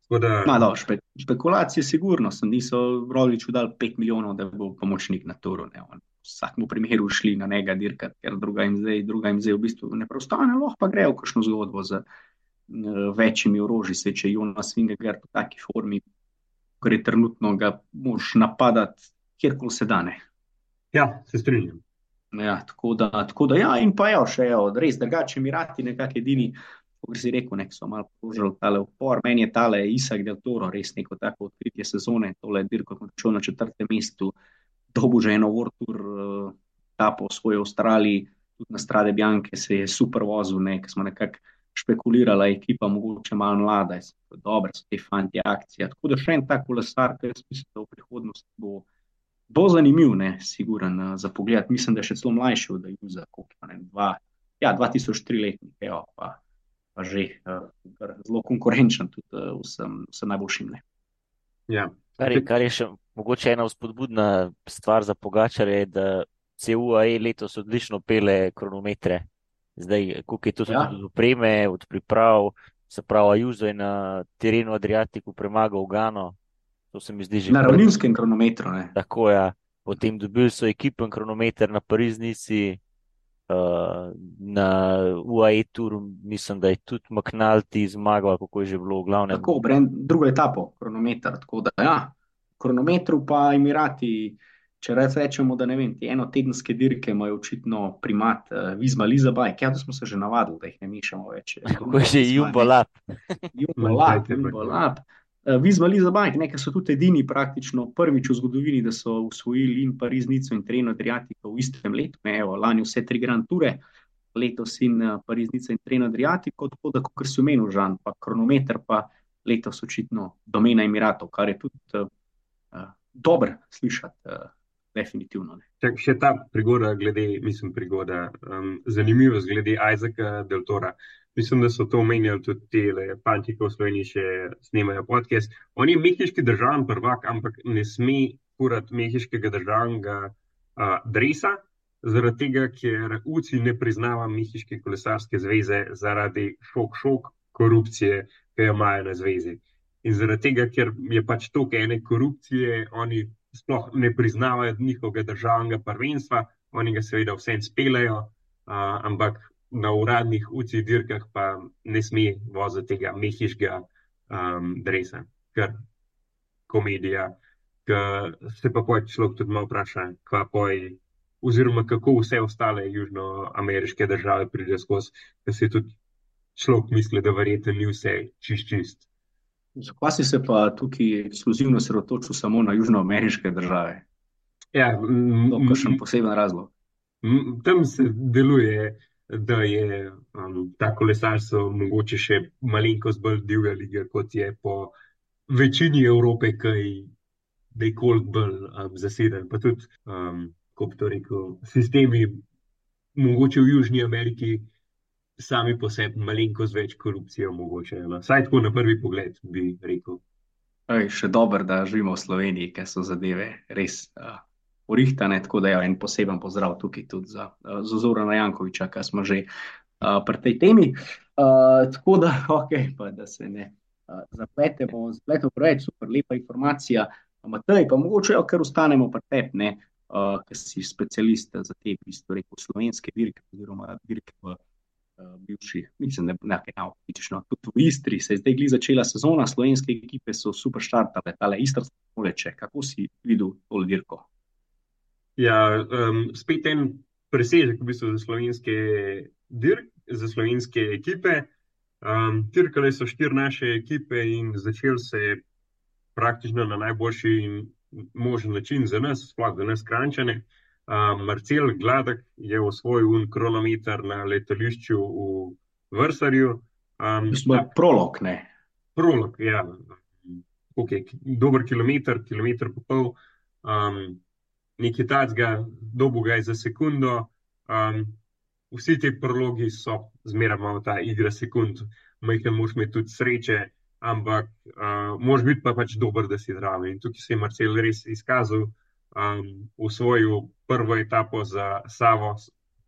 Tako da, No, špekulacije sigurno, sem niso Rogliču dali 5 milijonov, da bo pomočnik na Toru. Ne. On, v vsakem primeru šli na njega dirkat, ker druga jim zdaj v bistvu ne preostane, lahko pa grejo v kakšno zgodbo z večjimi orožji. Se če Jonas Vingegaard v taki formi, ker je trenutno ga mož napadati, kjerkoli se dane. ja, se strinjam. Ja, tako da ja, in pa jo še, res drugače Emirati nekako edini, kot si rekel, nek so malo položili tale upor. Meni je tale Isak del Toro res neko tako odkritje sezone, tole dirko končal na 4. mestu, dobil že eno World Tour etapo v svoji Avstraliji, tudi na Strade Bianche se je super vozil, ker smo nekako špekulirala, ekipa mogoče malo mlada, dobro so te fanti akcija. Tako da še en tak kolesar, ki jaz mislim, da v prihodnosti bo zanimiv, siguren za pogled. Mislim, da je še celo mlajši od Ajuza, koliko ne, 2003-letnik, pa že zelo konkurenčen tudi vsem najboljšim. Ja. Kar je še mogoče ena vzpodbudna stvar za Pogačarja, je, da CUAE letos odlično pele kronometre. Zdaj, koliko je to tudi od opreme, od priprav, se pravi, Ajuzo je na terenu Adriatiku premagal Gano. To se mi zdi že na ravninskem kronometru. Tako je. Potem dobili so ekipen kronometer na Pariz-Nici, na UAE Tour, mislim, da je tudi McNulty zmagal, kako je že bilo v glavnem. Tako, drugo etapo kronometer, tako da ja, kronometru pa Emirati, če rečemo, da ne vem, te enotedenske dirke imajo očitno primat, Visma Leasebike, to smo se že navadili, da jih ne mišamo več. Kako je že Jumbo Lab. Jumbo Lab. Visma Leasebike, ker so tudi edini praktično prvič v zgodovini, da so usvojili in Pariz-Nico in Tirreno Adriatico v istem letu. Lani vse 3 Grand Toure, letos in Pariz-Nico in Tirreno Adriatico, tako da, kot si omenil, Žan, pa kronometer pa letos očitno domena Emiratov, kar je tudi dobro slišati, definitivno. Še ta zanimivost glede Isaaca del Tora. Mislim, da so to omenjali tudi te fanti, ki v Sloveniji še snemajo podcast. On je mehiški državni prvak, ampak ne sme furati mehiškega državnega dresa, zaradi tega, ker UCI ne priznava Mehiške kolesarske zveze zaradi šok korupcije, ki jo imajo na zvezi. In zaradi tega, ker je pač toliko ene korupcije, oni sploh ne priznavajo njihovega državnega prvenstva, oni ga seveda vsem speljajo, ampak na uradnih UCI dirkah pa ne sme voziti tega mehiškega dresa, ker komedija, ker se pa človek tudi malo vpraša, oziroma kako vse ostale južnoameriške države pridejo skozi, da se tudi človek misli, da verjetno ni vse čist. Zakaj si se pa tukaj ekskluzivno osredotočil samo na južnoameriške države? Ja, kakšen poseben razlog? Tam se deluje, da je ta kolesarstvo mogoče še malenkost bolj divja liga, kot je po večini Evrope, ki je koliko bolj zaseden. Pa tudi, kako bi to rekel, sistemi mogoče v Južni Ameriki sami po sebi malenkost več korupcije omogočajo. Saj tako na prvi pogled bi rekel. Še dobro, da živimo v Sloveniji, ker so zadeve res urihtane, tako da je en poseben pozdrav tukaj tudi za Zorana Jankovića, ki smo že pri tej temi. Tako da, pa da se ne zapletemo preveč, super lepa informacija. Matej, pa mogoče, ker ostanemo pri tebi, ker si specialist za te, v bistvu rekel, slovenske dirke, oziroma dirke v bivši, mislim, da tudi v Istri se je zdaj začela sezona, slovenske ekipe so super štartale, tale istrske moleče. Kako si videl to dirko? Ja, spet en presežek v bistvu za slovenske ekipe. Dirkale so 4 naše ekipe in začeli se praktično na najboljši možen način za nas, sploh za nas Kranjčane. Marcel Gladek je osvojil kronometer na letališču v Vrsarju. Prolog, ne? Prolog, ja. Dober kilometer pa pol. Nekaj tacga, dobil ga je za sekundo. Vsi ti prologi so zmeraj malo ta igra sekund. Majhen moraš imeti tudi sreče, ampak moraš biti pa pač dober, da si zraven. In tukaj se je Marcel res izkazal, osvojil prvo etapo za Savo,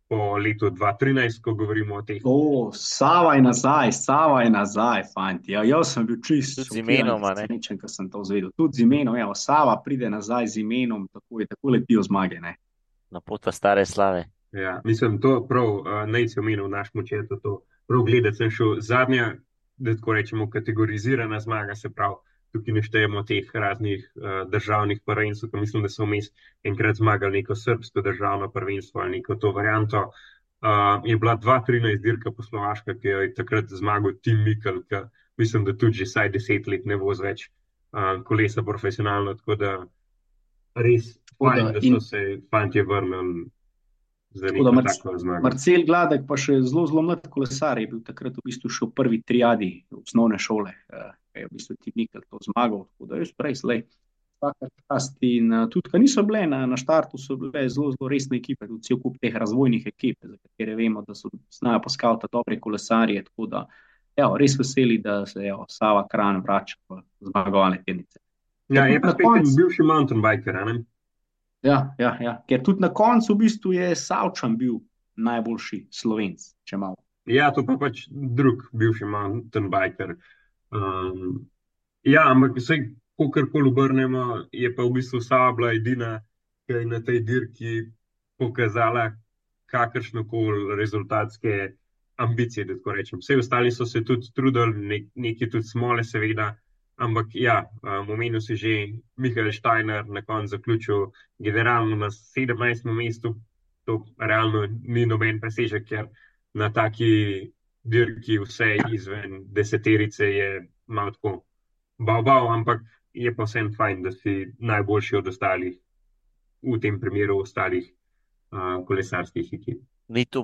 po letu 2013, ko govorimo o teh. Sava je nazaj, fanti. Ja, jaz sem bil čist Tudi z šokiran, imenom, a ne? presenečen, ko sem to izvedel. Tudi z imenom, ja, Sava pride nazaj z imenom, tako letijo zmage, ne. Na pota stare slave. Ja, mislim, to prav, naj si omenil naš močeto, to prav gledati sem šel zadnja, da tako rečemo, kategorizirana zmaga, se pravi, tukaj ne štejemo teh raznih državnih prvenstv, ko mislim, da so vmes enkrat zmagali neko srbsko državno prvenstvo ali neko to varianto. Je bila 2013 dirka po Slovaška, ki jo je takrat zmagal Tim Mikl, ki mislim, da tudi že vsaj 10 let ne vozi več kolesa profesionalno, tako da res fajn, da so se fantje vrnili za neko tako zmago. Marcel Gladek pa še zelo mlad kolesar je bil takrat v bistvu še v prvi triadi osnovne šole, je v bistvu Tim Mikl to zmagal, tako da jaz prej slej. In tudi, ko niso bile na štartu, so bile zelo resne ekipe, tudi cel kup teh razvojnih ekip, za katere vemo, da so znajo poskavati dobre kolesarje, tako da res veseli, da se Sava Kranj vrača v zmagovalne tirnice. Ja, je pa spet bivši mountain biker, ne? Ja, ker tudi na koncu v bistvu je Savčan bil najboljši Slovenc, če malo. Ja, to pa pač drug bivši mountain biker. Ja, ampak vsej kakorkoli obrnemo, je pa v bistvu Sava bila edina, ki je na tej dirki pokazala kakršnokoli rezultatske ambicije, da tako rečem. Vse ostali so se tudi trudili, neki tudi smole seveda, ampak ja, omenil si že Michael Steiner na koncu zaključil generalno na 17. mestu, to realno ni noben presežek, ker na taki dirki vse izven deseterice je malo tako bav, ampak je pa vsem fajn, da si najboljši od ostalih, v tem primeru ostalih kolesarskih ekip. Ni to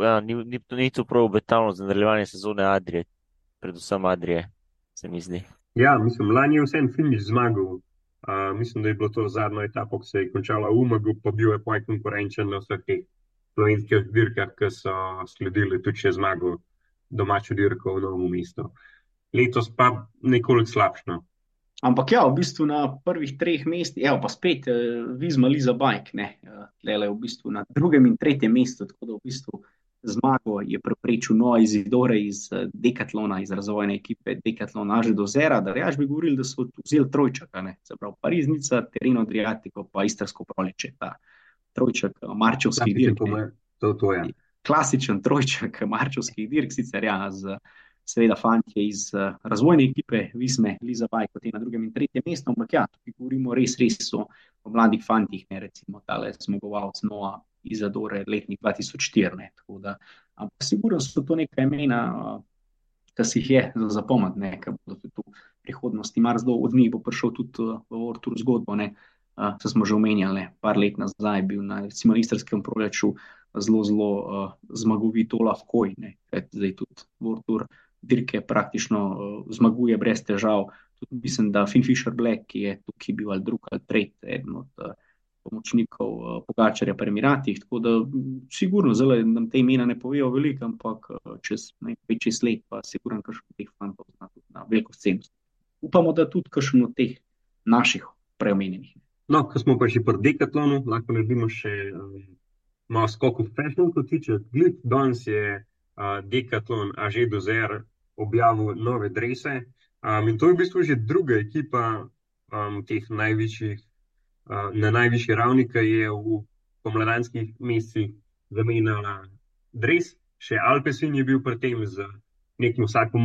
prav obetavno za nadaljevanje sezone Adrije, predvsem Adrije, se mi zdi. Ja, mislim, lani je vsem finiš zmagal. Mislim, da je bilo to zadnjo etapo, ki se je končala v Umagu, pa bil je poj konkurenčen na vseh teh slovenskih dirkah, ki so sledili tudi še zmago domačo dirko v Novem mestu. Letos pa nekoliko slabšno. Ampak ja, v bistvu na prvih 3 mestih, pa spet Visma Liza Bike, ne, tlele v bistvu na 2. in 3. mestu, tako da v bistvu zmago je preprečil Noa Izidore iz Decathlona, iz razvojne ekipe Decathlon Age do Zera, da reč bi govorili, da so vzeli trojčaka, ne, se pravi Pariznica, Tirreno Adriatico, pa Istrsko Prolečje, ta trojčak marčevskih dirk. Klasičen trojčak marčevskih dirk, sicer ja, seveda fantje iz razvojne ekipe Visme Liza Bike, kot je na 2. in 3. mestu, ampak ja, tukaj govorimo res o mladih fantih, ne, recimo tale zmagovalec Noa Izidore letnik 2004, ne, tako da, ampak sigurno so to neka imena, ki si jih je za zapomniti, ne, ker bodo tudi v prihodnosti, marsikdo od njih bo prišel tudi v World Tour zgodbo, ne, to smo že omenjali, ne, par let nazaj bil na recimo Istrskem Prolečju zelo zmagovit Olaf Koj, ne, zdaj tudi World Tour dirke praktično zmaguje brez težav, tudi mislim, da Finn Fisher Black, ki je tukaj bil ali drug ali tretji, eden od pomočnikov Pogačarja pri Emiratih, tako da sigurno zelo nam te imena ne povejo veliko, ampak čez 5-6 let pa sigurno kakšen teh fantov zna tudi na veliko sceno. Upamo, da tudi kakšen od teh naših preomenjenih. No, ko smo pa še pri Decathlonu, lahko naredimo še malo skok v fashion, kot tiče gled. Danes je Decathlon Age do Zer objavil nove drese, in to je v bistvu že druga ekipa teh najvišjih na najvišji ravni, ki je v pomladanskih mesecih zamenjala dres. Še Alpecin je bil pri tem z nekim vsak po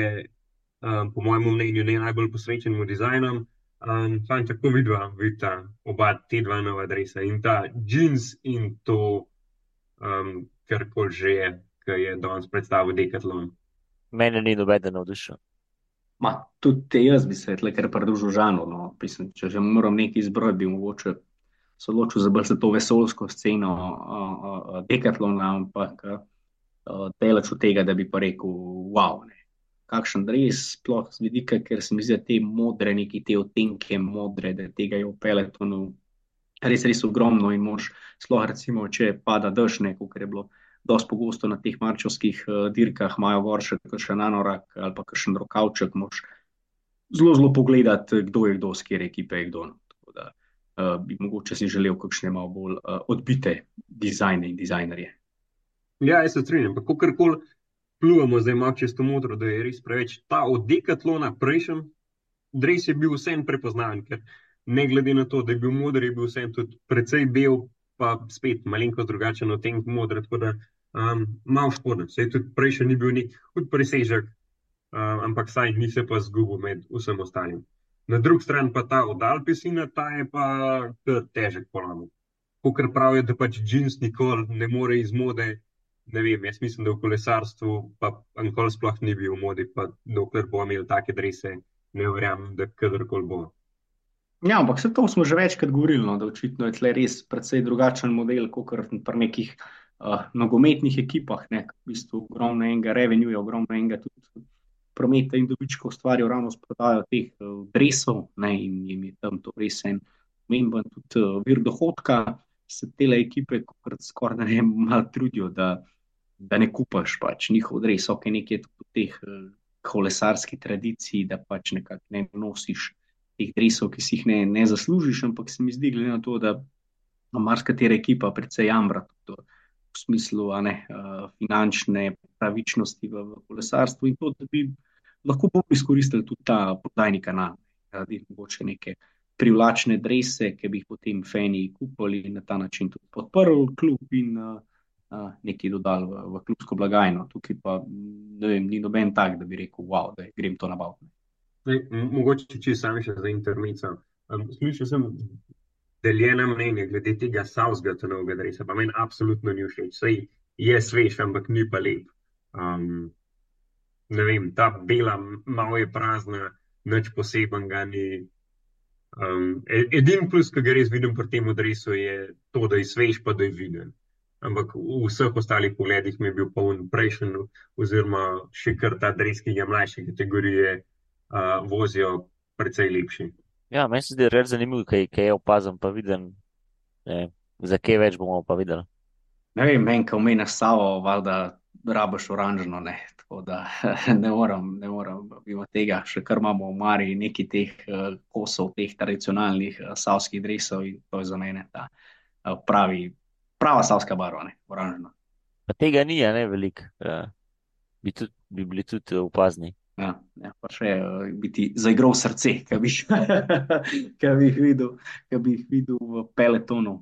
mojemu mnenju ne najbolj posvečenim dizajnom. Fajn, tako vidita oba te dva nova dresa in ta jeans in to, karkoli že je, ki je danes predstavil Decathlon. Mene ni nobeden navdušil. Tudi jaz bi se kar pridružil Žanu, no. Mislim, če že moram nekaj izbrati, bi mogoče se odločil za bolj za to vesoljsko sceno Decathlona, ampak daleč od tega, da bi pa rekel, wow, ne. Kakšen dres, sploh z vidika, ker se mi zdi, da te modre, neki te odtenke modre, da tega je v pelotonu res ogromno in mož, sploh recimo, če pada dež, kot je bilo dosti pogosto na teh marčevskih dirkah, imajo gor še kakšen anorak ali pa kakšen rokavček, moš zelo pogledati, kdo je kdo, s kjer ekipe je kdo. Tako da bi mogoče si želel kakšne malo bolj odbite dizajne in dizajnerje. Ja, jaz se strinjam. Pa kakorkoli plujemo zdaj malo čez to modro, da je res preveč. Ta od Decathlona prejšnji dres je bil vsem prepoznaven, ker ne glede na to, da je bil moder, je bil vsem tudi precej bel, pa spet malenkost drugačen od tega modra, tako da malo škoda. Saj tudi prejšnji ni bil nek hud presežek, ampak saj ni se pa zgubil med vsem ostalim. Na drugi strani pa ta od Alpecina, ta je pa kar težek polavek. Kakor pravijo, da pač džins nikoli ne more iz mode, ne vem, jaz mislim, da v kolesarstvu pa nikoli sploh ni bil v modi, pa dokler bo imel take drese, ne verjamem, da kadarkoli bo. Ja, ampak vse to smo že večkrat govorili, no, da očitno je tle res precej drugačen model, kot pri nekih nogometnih ekipah, ne, v bistvu ogromno enega revenueja, ogromno enega tudi prometa in dobička ustvarijo ravno s prodajo teh dresov, ne, in jim je tam to res en pomemben tudi vir dohodka, se tele ekipe skoraj ne malo trudijo, da ne kupaš pač njihov dres, ok, nekje tudi v teh kolesarskih tradicij, da pač nekako ne nosiš teh dresov, ki si jih ne zaslužiš, ampak se mi zdi, glede na to, da marsikatera ekipa precej jambra tudi v smislu finančne pravičnosti v kolesarstvu in to, da bi lahko bolj izkoristili tudi ta prodajni kanal, da bi mogoče neke privlačne drese, ki bi jih potem fani kupili in na ta način tudi podprl klub in nekaj dodal v klubsko blagajno. Tukaj pa, ne vem, ni noben tak, da bi rekel, wow, da grem to nabaviti. Mogoče če sam še za intermezzo. Slišal sem deljena mnenja glede tega Southgate novega dresa, pa meni absolutno ni všeč. Saj je svež, ampak ni pa lep. Ne vem, ta bela malo je prazna, nič posebenega ni. Edini plus, ki ga res vidim pri tem dresu, je to, da je svež, pa da je viden. Ampak v vseh ostalih pogledih mi je bil poln prejšnji, oziroma še kar ta dres, ki ga mlajše kategorije vozijo, precej lepši. Ja, meni se zdi res zanimivo, kaj je opazim, pa vidim, za kaj več bomo pa videli. Ne vem, meni, ko omenjaš Savo, valjda rabiš oranžno, ne, tako da ne morem mimo tega, še kar imamo v Mari nekaj teh kosov, teh tradicionalnih savskih dresov in to je za mene ta prava savska barva, ne, oranžna. Pa tega ni, ne, veliko. Bi bili tudi opazni. Ja, pa še bi ti zaigral srce, ki bi jih videl v peletonu.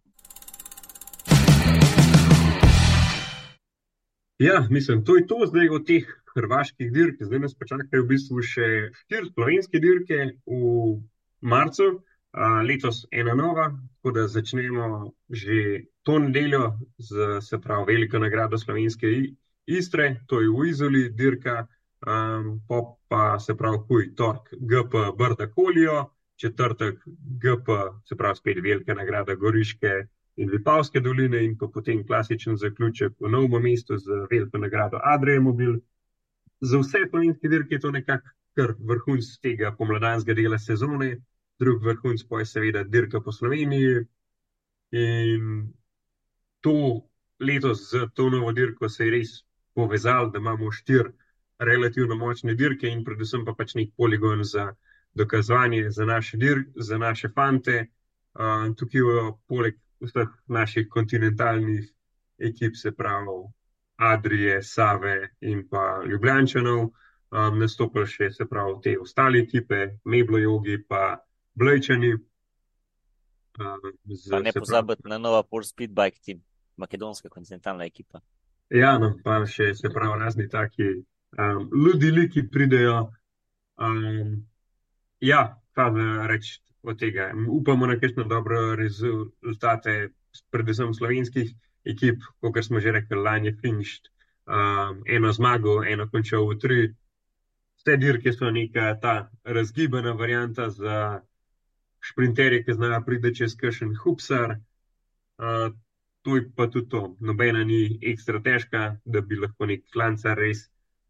Ja, mislim, to je to zdaj od teh hrvaških dirk. Zdaj nas pa čakajo v bistvu še 4 slovenske dirke v marcu, letos ena nova, tako da začnemo že to nedeljo se pravi veliko nagrado slovenske Istre, to je v Izoli dirka, pa se pravi huj tork GP Brda Kolijo, četrtek GP, se pravi spet velika nagrada Goriške in Vipavske doline in pa potem klasičen zaključek v Novem mestu z veliko nagrado Adria Mobil. Za vse slovenske dirke je to nekako kar vrhunc tega pomladanskega dela sezone, drug vrhunc pa je seveda dirka po Sloveniji in to letos z to novo dirko se je res povezalo, da imamo 4 relativno močne dirke in predvsem pa pač nek poligon za dokazovanje za naše fante. Tukaj poleg vseh naših kontinentalnih ekip, se pravi Adrije, Save in pa Ljubljančanov, nastopili še, se pravi, te ostale ekipe, Meblo-Jogi pa Blejčani. Pa ne pozabiti na Nova Port Speedbike Team, makedonska kontinentalna ekipa. Ja, no, pa še, se pravi, razni taki ludili, ki pridejo. Ja, pa reči od tega. Upamo na kakšne dobre rezultate, predvsem slovenskih ekip, kot smo že rekli, lani je finišt. Eno zmago, eno končal v 3. Vse dirke so neka ta razgibana varianta za šprinterje, ki znajo priti čez kakšen hupsar. To je pa tudi to. Nobena ni ekstra težka, da bi lahko nek klancar res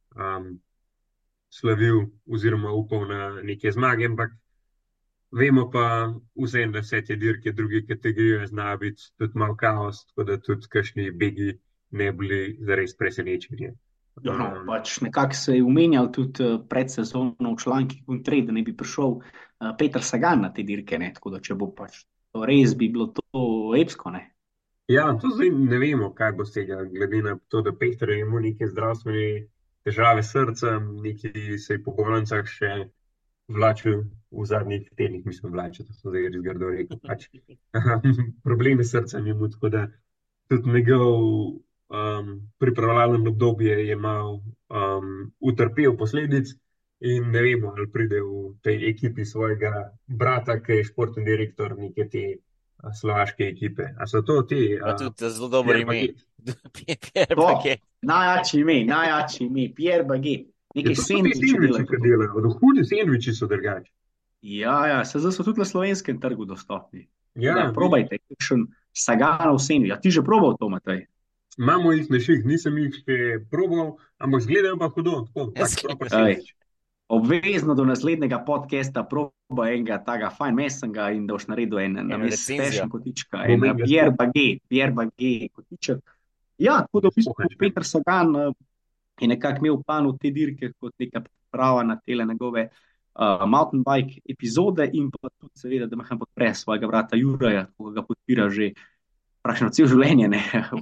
slavil oziroma upal na neke zmage, ampak vemo pa vsem, da vse te dirke druge kategorije znajo biti tudi malo kaos, tako da tudi kakšni begi ne bili zares presenečenje. Pač nekako se je umenjal tudi pred sezono v člankih da ne bi prišel Peter Sagan na te dirke, ne? Tako da če bo pač to res, bi bilo to epsko, ne? Ja, to zdaj ne vemo, kaj bo z tega, glede na to, da Peter je imel neke zdravstvene težave s srcem, neki se je po bolnicah še vlačil v zadnjih tednih, mislim, vlačil, to sem zdaj res grdo rekel, pač probleme s srcem je imel, tako da tudi njegov pripravljalno obdobje je mal utrpel posledic in ne vemo, ali pride v tej ekipi svojega brata, ki je športni direktor neke te slovaške ekipe. A so to ti? Pa tudi zelo dobro Pierre ime. Baguette? Pierre To, Baguette. najjači ime, Pierre Baguette. Ja, Nekaj to so ti sendviče delajo. sendviči, ki delajo. Od hudi sendviči so drugače. Ja, zdaj so tudi na slovenskem trgu dostopni. Ja, Da, probajte, kakšen Saganov sendvič. Ja, ti že probal to, Matej? imamo jih naših, nisem jih še probal, ampak izgledajo pa hudo. Tako, tak proper sendvič. Obvezno do naslednjega podcasta proba enega taga fajn mesenga in da boš naredil en namest recenzijo. stešen kotička. Bom En enega Pierre Baguette kotiček. Ja, tako da v bistvu Spohajčka. Peter Sagan je nekako imel v planu te dirke kot neka priprava na tele njegove mountain bike epizode in pa tudi seveda, da meham podpre svojega brata Juraja, ko ga podpira že praktično cel življenje, ne, v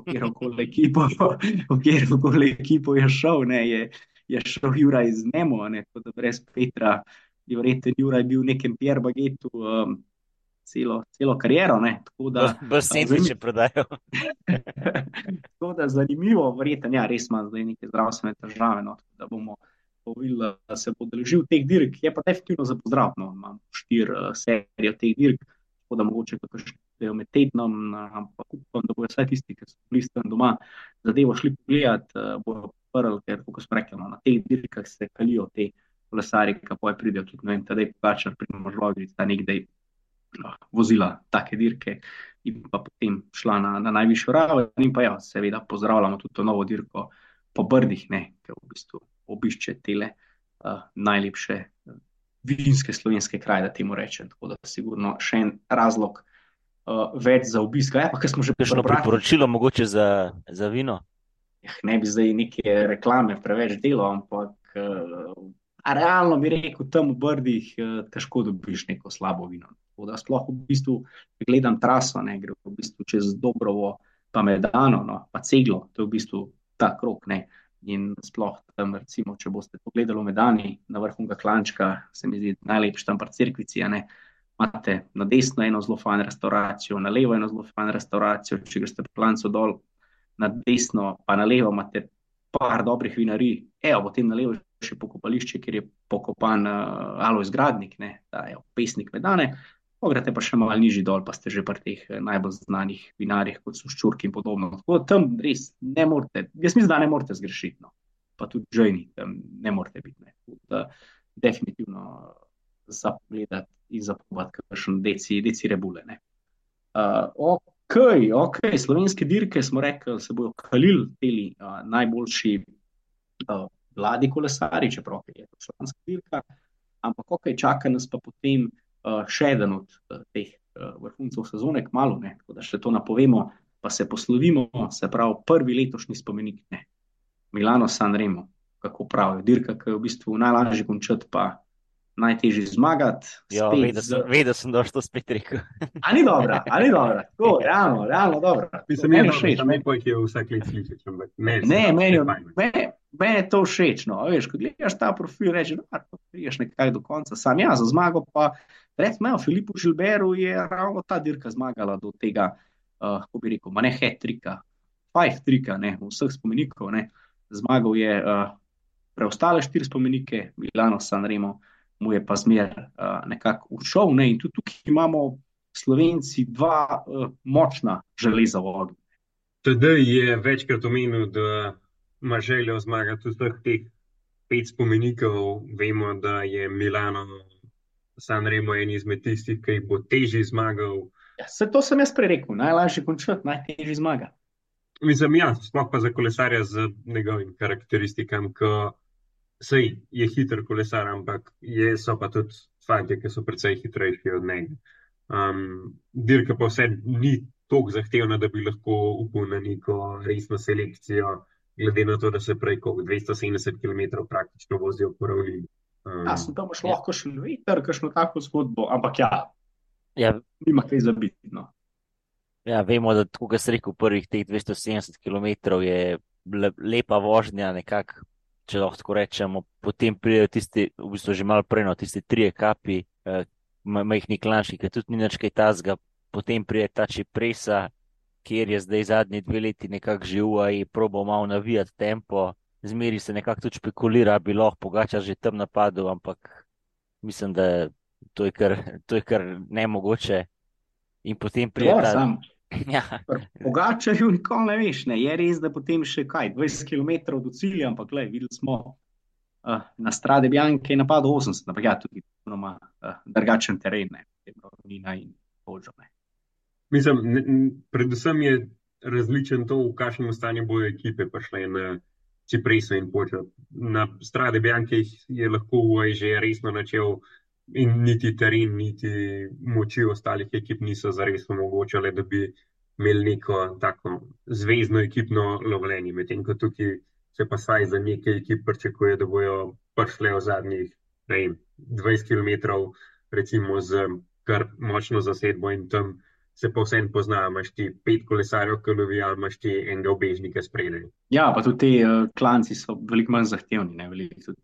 kjer okoli ekipo je šel, ne, je šel Juraj z Nemo, ne, tako da brez Petra je verjetno Juraj bil v nekem Pierre Baguettu celo kariero, ne, tako da Brez sendviče prodajo. tako da zanimivo, verjetno, ja, res ima zdaj neke zdravstvene težave, no, tako da bomo povedali, da se bo udeležil teh dirk, je pa definitivno za pozdrav, no, imam 4 serije teh dirk, tako da mogoče kakšne med tednom, ampak upam, da bojo vsaj tisti, ki so bili tam doma, zadevo šli pogledati, bojo prvi, ker, kot smo rekli, no, na teh dirkah se kalijo te kolesarji, ki poje pridejo tudi, ne vem, tedaj Pogačar, Primož Roglič, ta nekdaj vozila take dirke in pa potem šla na najvišjo raven in pa ja, seveda pozdravljamo tudi to novo dirko po Brdih, ne, ki v bistvu obišče tele najlepše vinske slovenske kraje, da temu rečem, tako da sigurno še en razlog več za obisk. Ja, pa kaj smo že Kakšno priporočilo mogoče za vino? Ne bi zdaj neke reklame preveč delo, ampak realno bi rekel, tam v Brdih težko dobiš neko slabo vino. Tako da sploh v bistvu gledam traso, ne, gre v bistvu čez Dobrovo, pa Medano, no, pa Ceglo, to je v bistvu ta krog, ne. In sploh tam, recimo, če boste pogledali v Medani, na vrhu Klančka, se mi zdi najlepši tam par Cerkvici, ne, imate na desno eno zelo fajn restauracijo, na levo eno zelo fajn restauracijo, če greste po klancu dol, na desno pa na levo imate par dobrih vinarij, potem na levo še pokopališče, kjer je pokopan Alojz Gradnik, ne, ta je pesnik Medane, pogrete pa še malo nižji dol, pa ste že pri teh najbolj znanih vinarjih, kot so Ščurki in podobno. Tako da tam res ne morete, jaz mislim, da ne morete zgrešiti, no. Pa tudi žejni, tam ne morete biti, ne. Da, definitivno za pogledati in za probati kakšen deci rebule, ne. Ok, slovenske dirke smo rekli, se bojo kalili teli najboljši mladi kolesari, čeprav je to slovenska dirka, ampak ok, čaka nas pa potem še eden od teh vrhuncev sezone kmalu, ne, tako da še to napovemo, pa se poslovimo, se pravi prvi letošnji spomenik, ne, Milano Sanremo, kako pravijo, dirka, ki je v bistvu najlažje končati, pa najtežje zmagati. Ja, vedel sem, da boš to spet rekel. A ni dobra, tako, realno dobra. Mislim, meni všeč, ne pa jih je vsak let slišati, ampak meni je to všeč, no, veš, ko gledaš ta profil, reče, no, priješ nekaj do konca, sam ja, za zmago pa, recimo, Filipu Gilbertu je ravno ta dirka zmagala do tega, kako bi rekel, ne hat-trika, five-trika, ne, vseh spomenikov, ne, zmagal je preostale 4 spomenike, Milano Sanremo, mu je pa zmer nekako ušel, ne, in tudi tukaj imamo Slovenci 2 močna železa v ognju. Tedaj je večkrat omenil, da ima željo zmagati vseh teh 5 spomenikov. Vemo, da je Milano Sanremo en izmed tistih, ki jih bo težje zmagal. Ja, to sem jaz prej rekel, najlažje končati, najtežje zmaga. Mislim, ja, sploh pa za kolesarja z njegovim karakteristikam, ko sej je hiter kolesar, ampak so pa tudi fantje, ki so precej hitrejši od njega. Dirka pa vse ni toliko zahtevna, da bi lahko upal na neko resno selekcijo, glede na to, da se prej 270 km praktično vozijo po ravnini. So tam lahko še veter, kakšno tako zgodbo, ampak ja, nima kaj zabiti, no. Ja, vemo, da tako, kot si rekel, prvih teh 270 km je lepa vožnja, nekako, če lahko tako rečemo, potem pridejo tisti, v bistvu že malo prej, no, tisti 3 etapi, majhni klančki, ki tudi ni nič kaj tazga, potem pride ta Cipressa, kjer je zdaj zadnji 2 leti nekako že UAE probal malo navijati tempo, zmeri se nekako tudi špekulira, bi lahko Pogačar že tam napadel, ampak mislim, da to je kar nemogoče. In potem pride Ja, ta. sam. Ja, Pogačarju nikoli ne veš, ne. Je res, da potem še kaj, 20 km do cilja, ampak glej, videli smo na Strade Bianche je napadel 80, ampak ja, tudi drugačen teren, ne, ravnina in Poggio, ne. Mislim, predvsem je različen to, v kakšnem stanju bojo ekipe prišle na Cipresso in Poggio. Na Strade Bianche je lahko UAE že resno načel in niti teren, niti moči ostalih ekip niso zares omogočale, da bi imeli neko tako zvezdno ekipno lovljenje. Medtem ko tukaj se pa saj za nekaj ekip pričakuje, da bojo prišle v zadnjih, ne vem, 20 km, recimo z kar močno zasedbo in tam se pa vsem pozna, imaš ti 5 kolesarjev, ki lovijo, imaš ti enega ubežnika spredaj. Ja, pa tudi ti klanci so veliko manj zahtevni, ne, veliko tudi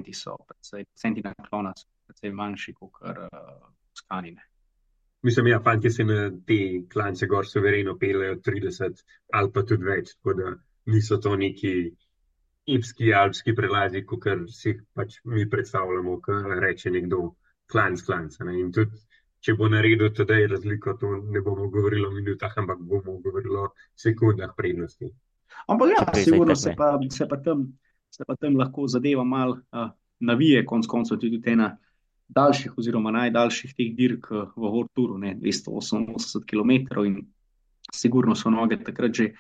procenti naklona so precej manjši kot skanine. Mislim, ja, fanti se na te klance gor suvereno pelejo 30 ali pa tudi več, tako da niso to neki epski, alpski prelazi, kot si pač mi predstavljamo, ko reče nekdo klanc, ne. In tudi, če bo naredil tedaj razliko, to ne bomo govorili o minutah, ampak bomo govorili o sekundah prednosti. Ampak ja, Res, sigurno itak se pa tam lahko zadeva malo navije, konc koncev tudi ena daljših oziroma najdaljših teh dirk v World Touru, ne, 288 km in sigurno so noge takrat že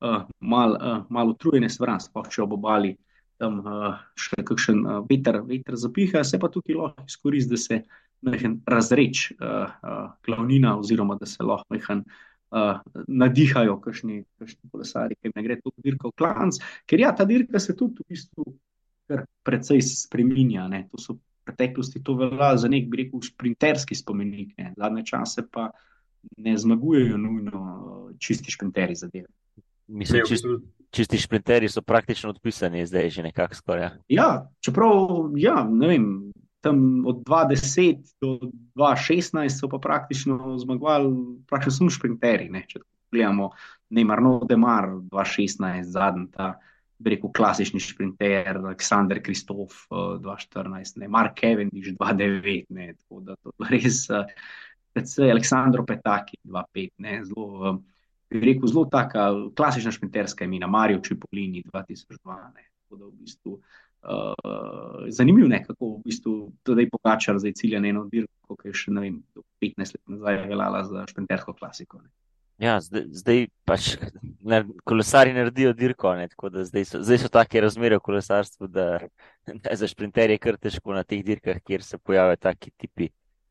malo utrujene, sploh če ob obali tam še kakšen veter zapiha, se pa tukaj lahko izkoristi, da se majhen razreč glavnina oziroma da se lahko majhen nadihajo kakšni kolesarji, ki jim ne gre to dirka v klanc, ker ja, ta dirka se tudi v bistvu kar precej spreminja, ne. To so v preteklosti to velja za nek, bi rekel, šprinterski spomenik, ne. Zadnje čase pa ne zmagujejo nujno čisti šprinterji zadeve. mislim, čisti šprinterji so praktično odpisani zdaj že nekako skoraj. Ja, čeprav, ja, ne vem, tam od 2010 do 2016 so pa praktično zmagovali praktično samo šprinterji, ne. Če gledamo Arnaud Démare 2016, zadnji ta, bi rekel, klasični šprinter, Alexander Kristoff 2014, ne, Mark Cavendish 2009, ne, tako da to res predvsej Aleksandro Petacchi 2005, ne, zelo, bi rekel, zelo taka klasična šprinterska imena, Mario Cipollini 2002, ne, tako da v bistvu zanimiv, ne, kako v bistvu tudi Pogačar zdaj cilja na eno dirko, ki je še, ne vem, 15 let nazaj veljala za šprintersko klasiko, ne. Ja, zdaj pač kolesarji naredijo dirko, ne, tako da zdaj so take razmere v kolesarstvu, da za šprinterje je kar težko na teh dirkah, kjer se pojavljajo taki tipi.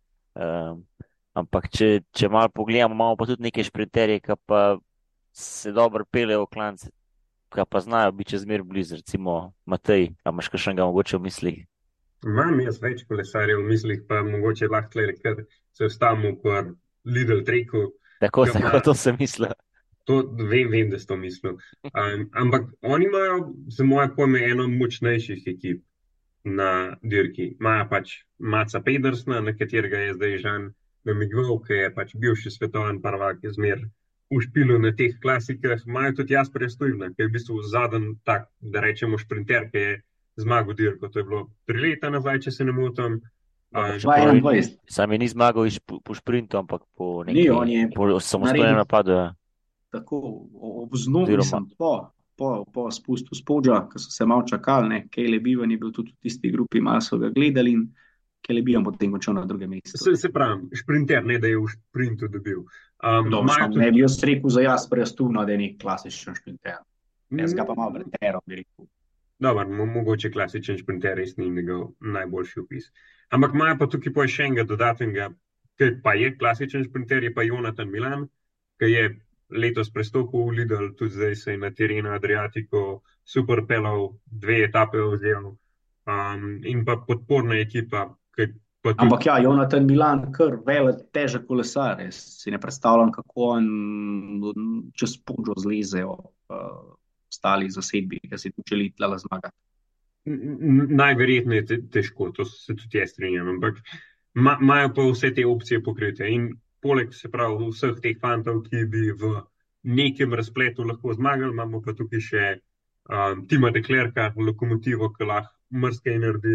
Ampak če malo pogledamo, imamo pa tudi neke šprinterje, ki pa se dobro peljejo v klance, ki pa znajo biti čezmer blizu, recimo Matej, a imaš kakšnega mogoče v mislih? Imam jaz več kolesarjev v mislih, pa mogoče lahko tle, ker se vstavimo po Lidl treku. Tako, to sem mislil. To vem, da si to mislil. Ampak oni imajo, za moje pojme, eno močnejših ekip na dirki. Imajo pač Maca Pedersna, na katerega je zdaj Žan namigoval, ki je pač bivši svetovni prvak, je zmer v špilu na teh klasikah. Imajo tudi Jasperja Stuyvesa, ki je v bistvu zadnji tak, da rečemo, šprinter, ki je zmagal dirko. To je bilo 3 leta nazaj, če se ne motim. 2021. Sam je ni zmagal po šprintu, ampak po Ni, on je samostojnem napadu. tako ob znovu, po spustu s Poggia, ki so se malo čakali, ne, Caleb Ewan je bil tudi v tisti grupi, malo so ga gledali in Caleb Ewan potem končal na drugem mestu. Se pravi, šprinter, ne da je v šprintu dobil. Ne bi jaz rekel za Jasperja Stuyvesa, da je nek klasičen šprinter. Jaz ga pa malo preteral, bi rekel. Dobar, mogoče klasičen šprinter res ni njegov najboljši opis. Ampak imajo pa tukaj pa še enega dodatnega, ki pa je klasičen šprinter, je pa Jonathan Milan, ki je letos prestopil v Lidl, tudi zdaj se je na Tirreno Adriatico super pelal, 2 etape vzel. In pa podporna ekipa, ki Pa tudi, Ampak ja, Jonatan Milan, kar velik, težek kolesar. Jaz si ne predstavljam, kako on čez Poggio zlezejo ostali zasedbi, ki si tu želi tlala zmagati. najverjetneje težko, to se tudi jaz strinjam, ampak imajo pa vse te opcije pokrite. In poleg, se pravi, vseh teh fantov, ki bi v nekem razpletu lahko zmagali, imamo pa tukaj še Tima de Klerka, lokomotivo, ki lahko marsikaj naredi,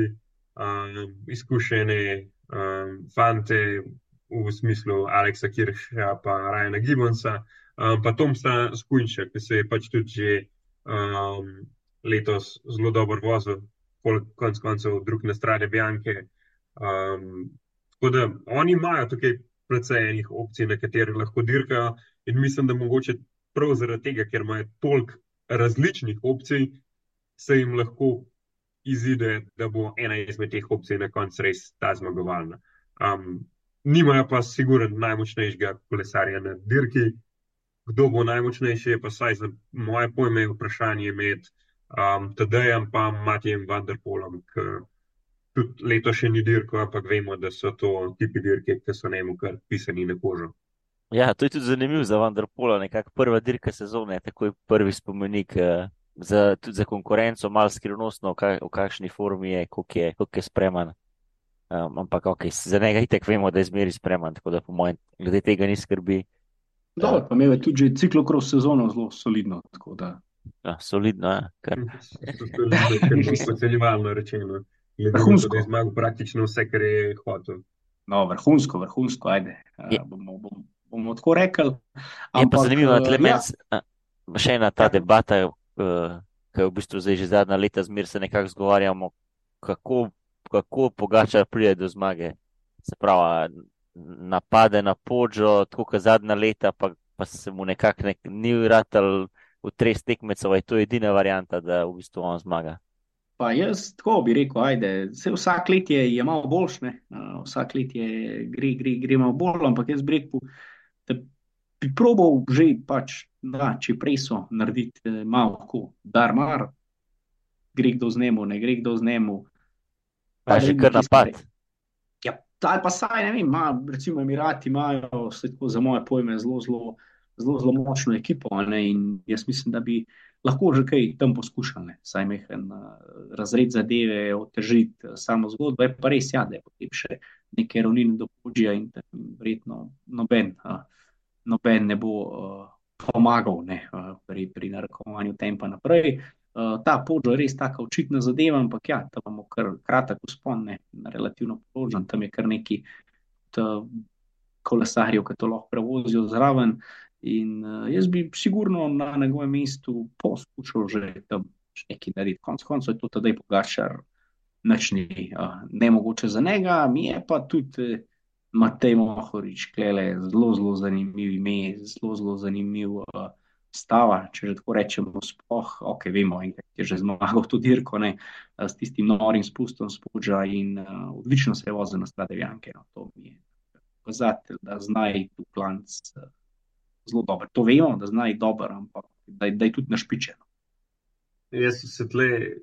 izkušene fante v smislu Aleksa Kirša pa Ryana Gibbonsa, pa Tomsa Skujnša, ki se je pač tudi že letos zelo dobro vozil, konec koncev drug na Strade Bianche. Tako da oni imajo tukaj precej enih opcij, na katere lahko dirkajo, in mislim, da mogoče prav zaradi tega, ker imajo toliko različnih opcij, se jim lahko izide, da bo ena izmed teh opcij na koncu res ta zmagovalna. Nimajo pa sigurno najmočnejšega kolesarja na dirki. Kdo bo najmočnejši, je pa vsaj za moje pojme vprašanje med Tadejem pa Matijem van der Poelom, ki tudi leto še ni dirko, ampak vemo, da so to tipi dirke, ki so njemu kar pisani na kožo. Ja, to je tudi zanimivo za Van der Poela, nekako prva dirka sezone, takoj prvi spomenik tudi za konkurenco, malo skrivnostno, v kakšni formi je, koliko je spreman. Ampak ok, za njega itek vemo, da je zmeri spreman, tako da po mojem glede tega ni skrbi. Dobro, pa imel je tudi že ciklokros sezono zelo solidno, tako da. Ja, solidno, kar. Solidno, ker bo ocenjevalno rečeno. Glede na to, da je zmagal praktično vse, kar je hotel. No, vrhunsko, ajde. Bomo tako rekli. Je pa zanimivo, še ena ta debata, ki je v bistvu zdaj že zadnja leta zmer se nekako zgovarjamo, kako Pogačar pride do zmage. Se pravi, napade na Poggio, tako kot zadnja leta, pa se mu nekako ni vratal v 3 tekmecev, je to edina varianta, da v bistvu on zmaga. Pa jaz tako bi rekel, ajde, vsak let je malo boljš, ne? Vsak let gre malo bolj, ampak jaz bi rekel, da bi probal že pač, da, če prej so narediti malo tako, darmar, gre kdo z njemu, ne gre kdo z njemu. Pa že kar napad. Ja, ali pa saj, ne vem, recimo Emirati imajo, tako za moje pojme, zelo močno ekipo, ne? In jaz mislim, da bi lahko že kaj tam poskušali, saj mehen razred zadeve, otežiti samo zgodbo, je pa res, ja, da je potem še neke ravnine do Poggija in verjetno noben ne bo pomagal, ne, pri narekovanju tempa naprej. Ta Poggio je res taka očitna zadeva, ampak ja, tam imamo kar kratek vzpon, ne, relativno položen, tam je kar neki kolesarjev, ki to lahko prevozijo zraven. In jaz bi sigurno na njegovem mestu poskušal že tam nekaj narediti. Konec koncev je to tedaj Pogačar nič ni nemogoče za njega, mi je pa tudi Matej Mohorič, klele, zelo zanimiv ime, zelo zanimiv stava, če že tako rečemo, sploh, ok, vemo, enkrat je že zmagal to dirko, ne, s tistim norim spustom s Poggija in odlično se je vozil na Strade Bianche, no, to mi je pokazatelj, da znaj tu klanc zelo dobro. To vemo, da zna iti dobro, ampak da je tudi našpičeno. Jaz se tle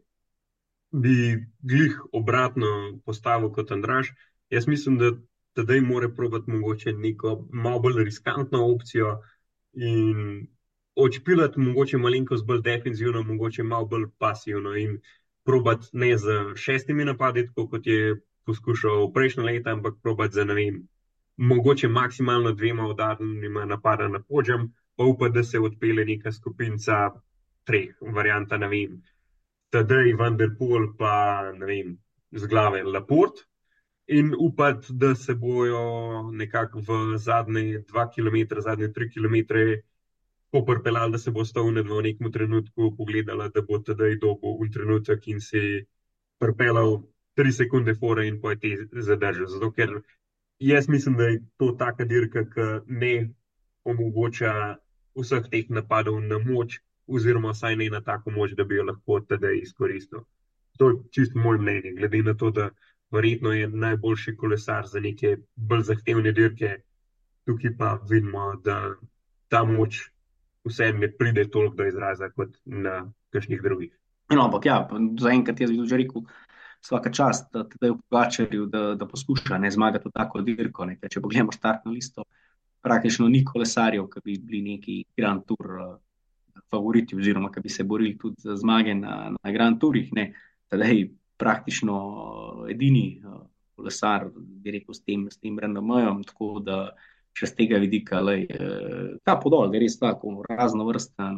bi glih obratno postavil kot Andraž. Jaz mislim, da tedaj mora probati mogoče neko malo bolj riskantno opcijo in odšpilati mogoče malenkost bolj defensivno, mogoče malo bolj pasivno in probati ne z 6 napadi, tako kot je poskušal prejšnje leta, ampak probati za, ne vem, mogoče maksimalno 2 udarnima napada na Poggio, pa upa, da se odpelje neka skupinca 3, varianta, ne vem, Tadej, Van der Poel, pa ne vem, z glave Laporte, in upati, da se bojo nekako v zadnje 2 km, zadnje 3 km poprpelali, da se bo stavne v nekem trenutku pogledala, da bo Tadej dobil v trenutek in se prpelal 3 sekunde fore in pa je te zadržal. Zato, ker jaz mislim, da je to taka dirka, ki ne omogoča vseh teh napadov na moč, oziroma vsaj ne na tako moč, da bi jo lahko tedaj izkoristil. To je čisto moje mnenje, glede na to, da verjetno je najboljši kolesar za neke bolj zahtevne dirke, tukaj pa vidimo, da ta moč vse ne pride toliko do izraza kot na kakšnih drugih. No, ampak ja, zaenkrat jaz bi že rekel, svaka čast Tadeju Pogačarju, da poskuša ne zmagati v tako dirko. Ne. Če pogledamo štartno listo, praktično ni kolesarjev, ki bi bili neki Grand Tour favoriti oziroma ki bi se borili tudi za zmage na Grand Tourih. Ne. Tadej praktično edini kolesar, bi rekel, s tem renomejom, tako da še z tega vidika, ta podol je res tako raznovrsten,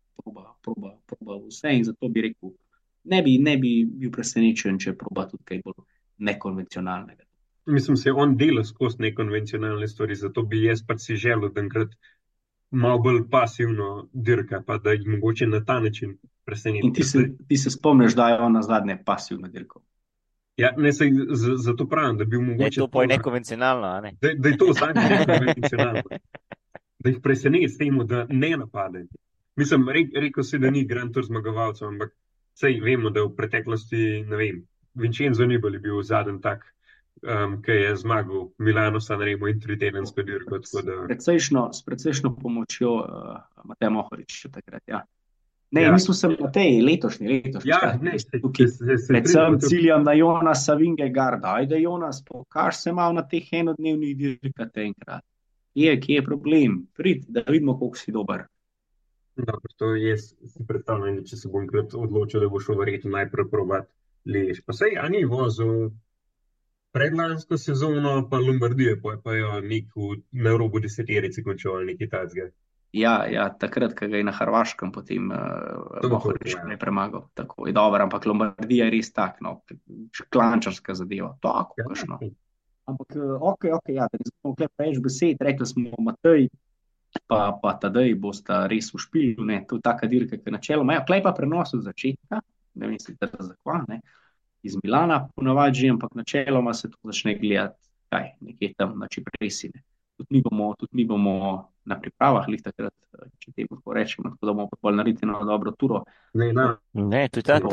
proba vse in zato bi rekel, ne bi bil presenečen, če proba tudi kaj bolj nekonvencionalnega. Mislim, se on dela skozi nekonvencionalne stvari, zato bi jaz pač si želel, da enkrat malo bolj pasivno dirka, pa da jih mogoče na ta način preseneti. In ti se spomniš, da je on nazadnje pasivno dirkal. Ja, ne, zato pravim, da bi mogoče... Da je to poj nekonvencionalno, a ne? Da je to zadnje nekonvencionalno. Da jih preseneti s tem, da ne napade. Mislim, rekel si, da ni Grand Tour zmagovalcev, ampak sej vemo, da v preteklosti, ne vem, Vincenzo Nibali bil zadnji tak, ki je zmagal Milano, Sanremo in 3-tedensko dirko. S precejšno pomočjo Mateja Mohoriča takrat, ja. Ne, mislim sem na tej letošnji. Ja, ne, predvsem ciljam na Jonasa Vingegaarda. Ajde, Jonas, pokaž se malo na teh enodnevnih dirkah enkrat. Kje je problem? Prid, da vidimo, koliko si dober. Dobro, to jaz si predstavljam, če se bom krat odločil, da bo šel verjetno najprej probat Liège. Pa sej, a ni vozil predlansko sezono, pa Lombardije, pa jo na robu deseterici končal nekaj tacga. Ja, takrat, ko ga je na Hrvaškem potem Mohorič ne premagal. Tako je dobro, ampak Lombardija je res tak, no, klančarska zadeva. Tako, kakšno. Ampak, ok, ja, da nismo tukaj preveč besed, rekli smo Matej, pa Tadej bosta res v špilu, ne, to je taka dirka, ki načeloma, ja, klej pa prenos od začetka, ne mislite, da zakva, ne, iz Milana ponavadi že, ampak načeloma se to začne gledati, nekje tam na Cipressi, ne. Tudi mi bomo na pripravah, lih takrat, če temu tako rečemo, tako da bomo bolj narediti na dobro turo. Ne, to je tak.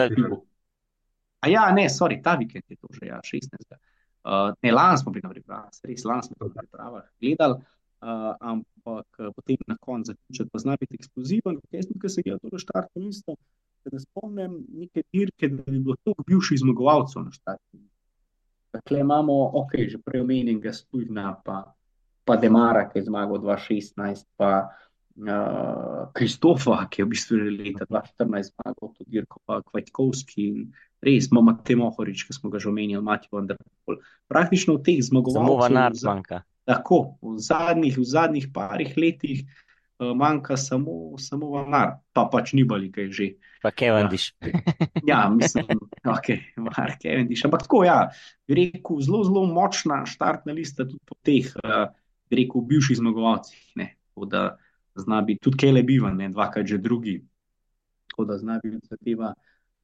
A ja, ne, sorry, ta vikend je to že, ja, 16. Ne, lani smo bili na pripravah, res lani smo na pripravah gledali, ampak potem na koncu zaključiti pa zna biti eksploziven, ker se gleda to štartno listo, da ne spomnim neke dirke, da bi bilo toliko bivših zmagovalcev na štartno listo. Takle imamo, že prej omenjenega Stuyvna, pa Demara, ki je zmagal 2016, pa Kristofa, ki je v bistvu že leta 2014 zmagal to dirko, pa Kvajtkovski in res, Matej Mohorič, ki smo ga že omenili, Matej van der Poel. Praktično v teh zmagovalcev... Samo Van Aert manjka. Tako, v zadnjih parih letih manjka samo Van Aert, pa pač Nibali, ki je že. Pa Cavendish. Ja, mislim, Mark Cavendish. Ampak tako, ja, bi rekel, zelo močna štartna lista tudi po teh, bi rekel, bivših zmagovalcih, ne, tako da zna biti tudi Caleb Ewan, ne, dvakrat že drugi, tako da zna biti zadeva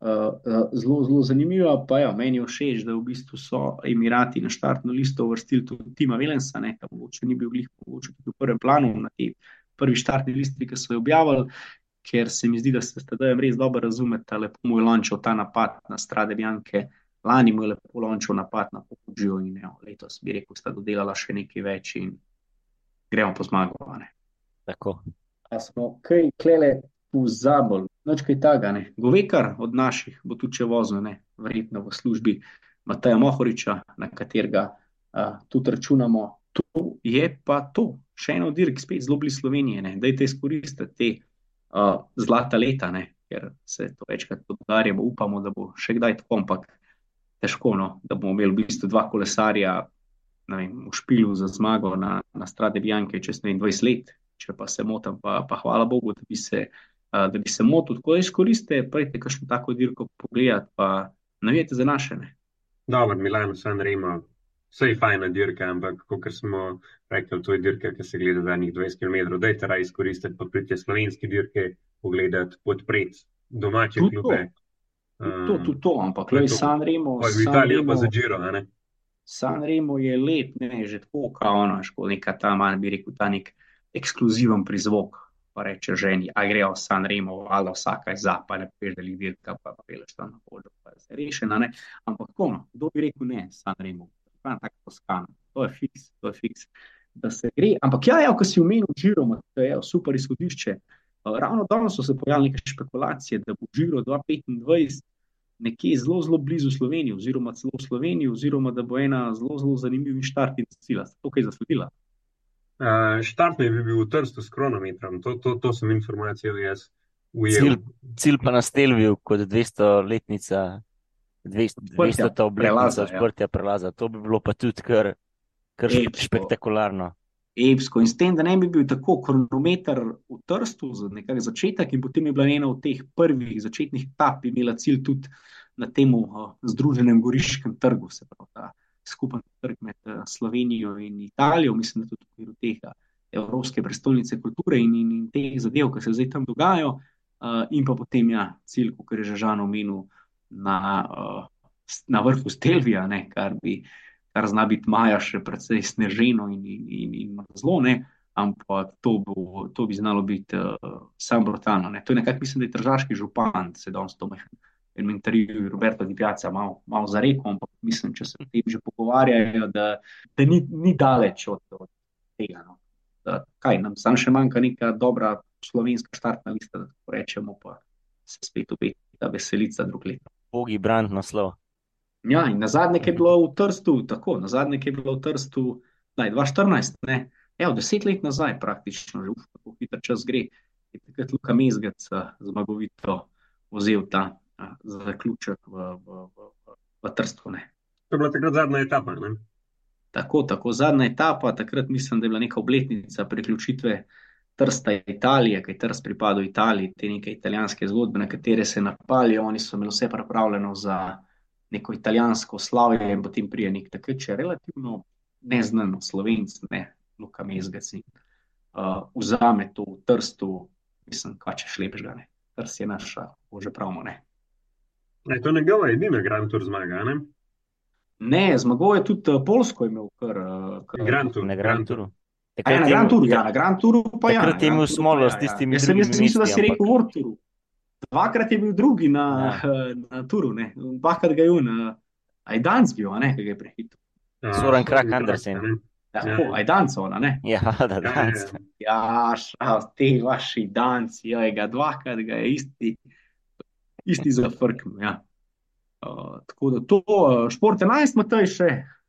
zelo zanimiva, pa ja, meni je všeč, da v bistvu so Emirati na štartno listo uvrstili tudi Tima Willemsa, ne, ki mogoče ni bil mogoče tudi v prvem planu na tej prvi štartni listi, ki so jo objavili, ker se mi zdi, da se s Tadejem res dobro razumeta, lepo mu je lončal ta napad na Strade Bianche, lani mu je lepo lončal napad na Poggio in letos bi rekel, sta dodelala še nekaj več in gremo po zmago, ne. Tako. A smo kaj klele pozabili, nič kaj taga, ne. Govekar od naših bo tudi če vozil, ne, verjetno v službi Mateja Mohoriča, na katerega tudi računamo. To je pa to, še eno dirk spet zelo blizu Slovenije, ne, dajte izkoristiti te zlata leta, ne, ker se to večkrat podarjamo, upamo, da bo še kdaj tako, ampak težko, no, da bomo imeli v bistvu dva kolesarja, ne vem, v špilu za zmago na Strade Bianche čez 20 let, če pa se motam, pa hvala Bogu, da bi se motil, tako da izkoriste, prejte kakšno tako dirko pogledati, pa navijete za naše, ne. Dobro, Milano, Sanremo, vse je fajna dirka, ampak kakor smo rekli, to je dirka, ki se gleda zadnjih 20 km, dajte raje izkoristiti, pa pridite slovenske dirke, pogledati, podpreti domače klube. To, ampak Sanremo... V Italijo pa za Giro, ne? Sanremo je let, ne, že tako, neka ta, bi rekel, ta nek ekskluziven prizvok, pa reče ženi, a grejo Sanremo, valjda vsaka je za, pa ne poješ, da dirka, pa peleš tam na polju, pa se rešena, ne, ampak tako, no, kdo bi rekel ne, Sanremo, tako Toskana, to je fiks, da se gre, ampak ja, ko si omenil Giro, to je super izhodišče, ravno danes so se pojavili neke špekulacije, da bo Giro 2025 nekje zelo, zelo blizu Sloveniji, oziroma celo v Sloveniji, oziroma da bo ena zelo, zelo zanimiv štart in cilj. Ste to kaj zasledila? Štart naj bi bil v Trstu s kronometrom, to sem informacijo jaz Cilj, ujel. cilj pa na Stelviju kot 200-letnica, 200. obletnica odprtja prelaza. To bi bilo pa tudi kar spektakularno. Epsko. In s tem, da ne bi bil tako kronometer v Trstu za nekak začetek in potem je bila ena od teh prvih začetnih etap imela cilj tudi na tem združenem Goriškem trgu, se pravi ta skupen trg med Slovenijo in Italijo, mislim, da tudi v okviru tega Evropske prestolnice kulture in teh zadev, ki se zdaj tam dogajajo, in pa potem cilj, kot je že Žan omenil, na vrhu Stelvija, ne, kar zna biti maja še precej sneženo in zelo, ne, ampak to bi znalo biti sam brutalno. Ne. To je nekako, mislim, da je tržaški župan, se danes to v intervjuju Roberto Di Piazza malo zarekel, ampak mislim, če se o tem že pogovarjajo, da ni daleč od tega. No. Kaj, nam sam še manjka neka dobra slovenska štartna lista, da tako rečemo, pa se spet obeta veselica drug let. Bogi brand naslov. Ja, in nazadnje, ki je bilo v Trstu, 2014, ne, 10 let nazaj praktično, že kako hiter čas gre, je takrat Luka Mezgec zmagovito vzel ta zaključek v Trstu. Ne. To je bila takrat zadnja etapa, ne? Tako, zadnja etapa, takrat mislim, da je bila neka obletnica priključitve Trsta Italije, kaj Trst pripada Italiji, te neke italijanske zgodbe, na katere se napalijo, oni so imeli vse pripravljeno za neko italijansko slavje in potem prije nek takrat še relativno neznan Slovenc, ne, Luka Mezgec in vzame to v Trstu, mislim, kva češ lepšega, ne. Trst je naša, že pravimo, ne. To je njegova edina Grand Tour zmaga, ne? Ne, zmagal je tudi Poljsko imel Grand Tour. Na Grand Touru. Na Grand Touru pa ja. Takrat je imel smolo s tistimi drugimi mesti. Jaz mislim, da si rekel World Touru. Dvakrat je bil drugi na Touru, ne. Dvakrat ga je Ajdanc bil, ne, ki ga je prehitil. Soren Krak Andersen. Tako, Ajdancov, ne. Ja, da, Danc. Ja, te vaši Danci, dvakrat ga je isti zafrknil, ja. Tako da to, Šport 11, Matej še.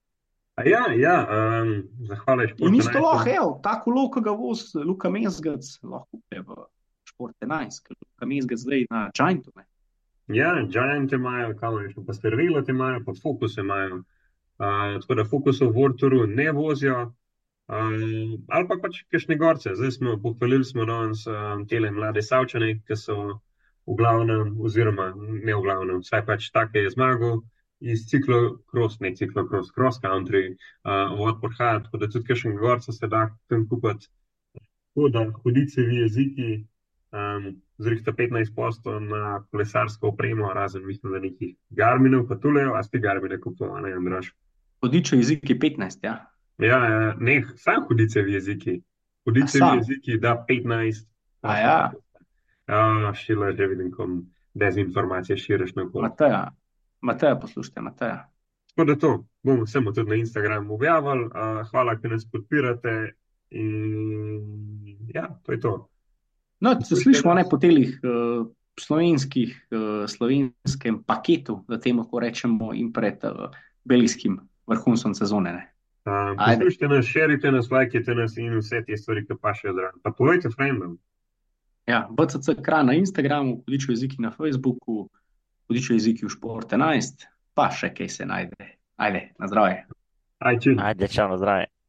Zahvala Šport 11. In isto lahko, ta kolo, ki ga vozi Luka Mezgec, lahko je v Šport 11, ker Luka Mezgec zdaj na Giantu, ne. Ja, Giant imajo, pa Stervelo imajo, pa Focus imajo. Tako da Focusov v World Touru ne vozijo, ali pa pač kakšne gorce. Zdaj pohvalili smo danes tele mlade Savčane, ki so v glavnem, oziroma ne v glavnem, vsaj pač take je zmagal iz cross country od Podhaja, tako da tudi kakšen gorca se da tam kupati. Tako da Hudičevi jeziki zrihta 15% na plesarsko opremo, razen mislim, da nekih Garminov, pa tulejo, a ste Garmine kupovali, ne, Andraž? Hudičevi jeziki 15, ja? Ja, ne, sam Hudičevi jeziki. Hudičevi jeziki da 15%. A ja? Šila, že vidim, kom dezinformacije širiš na okoli. Mateja, poslušajte, Mateja. Tako da to, bomo samo tudi na Instagramu objavili. Hvala, ki nas podpirate in ja, to je to. No, se slišimo po telih slovenskem paketu, da temu lahko rečemo, in pred belgijskim vrhuncem sezone, ne. Poslušajte nas, šerite nas, lajkite nas in vse te stvari, ki pa še zraven. Pa povejte frendom. Ja, BCC Kranj na Instagramu, Hudičevi jeziki na Facebooku, Hudičevi jeziki v Šport 11, pa še kaj se najde. Ajde, na zdravje. Ajde, čau, na zdravje.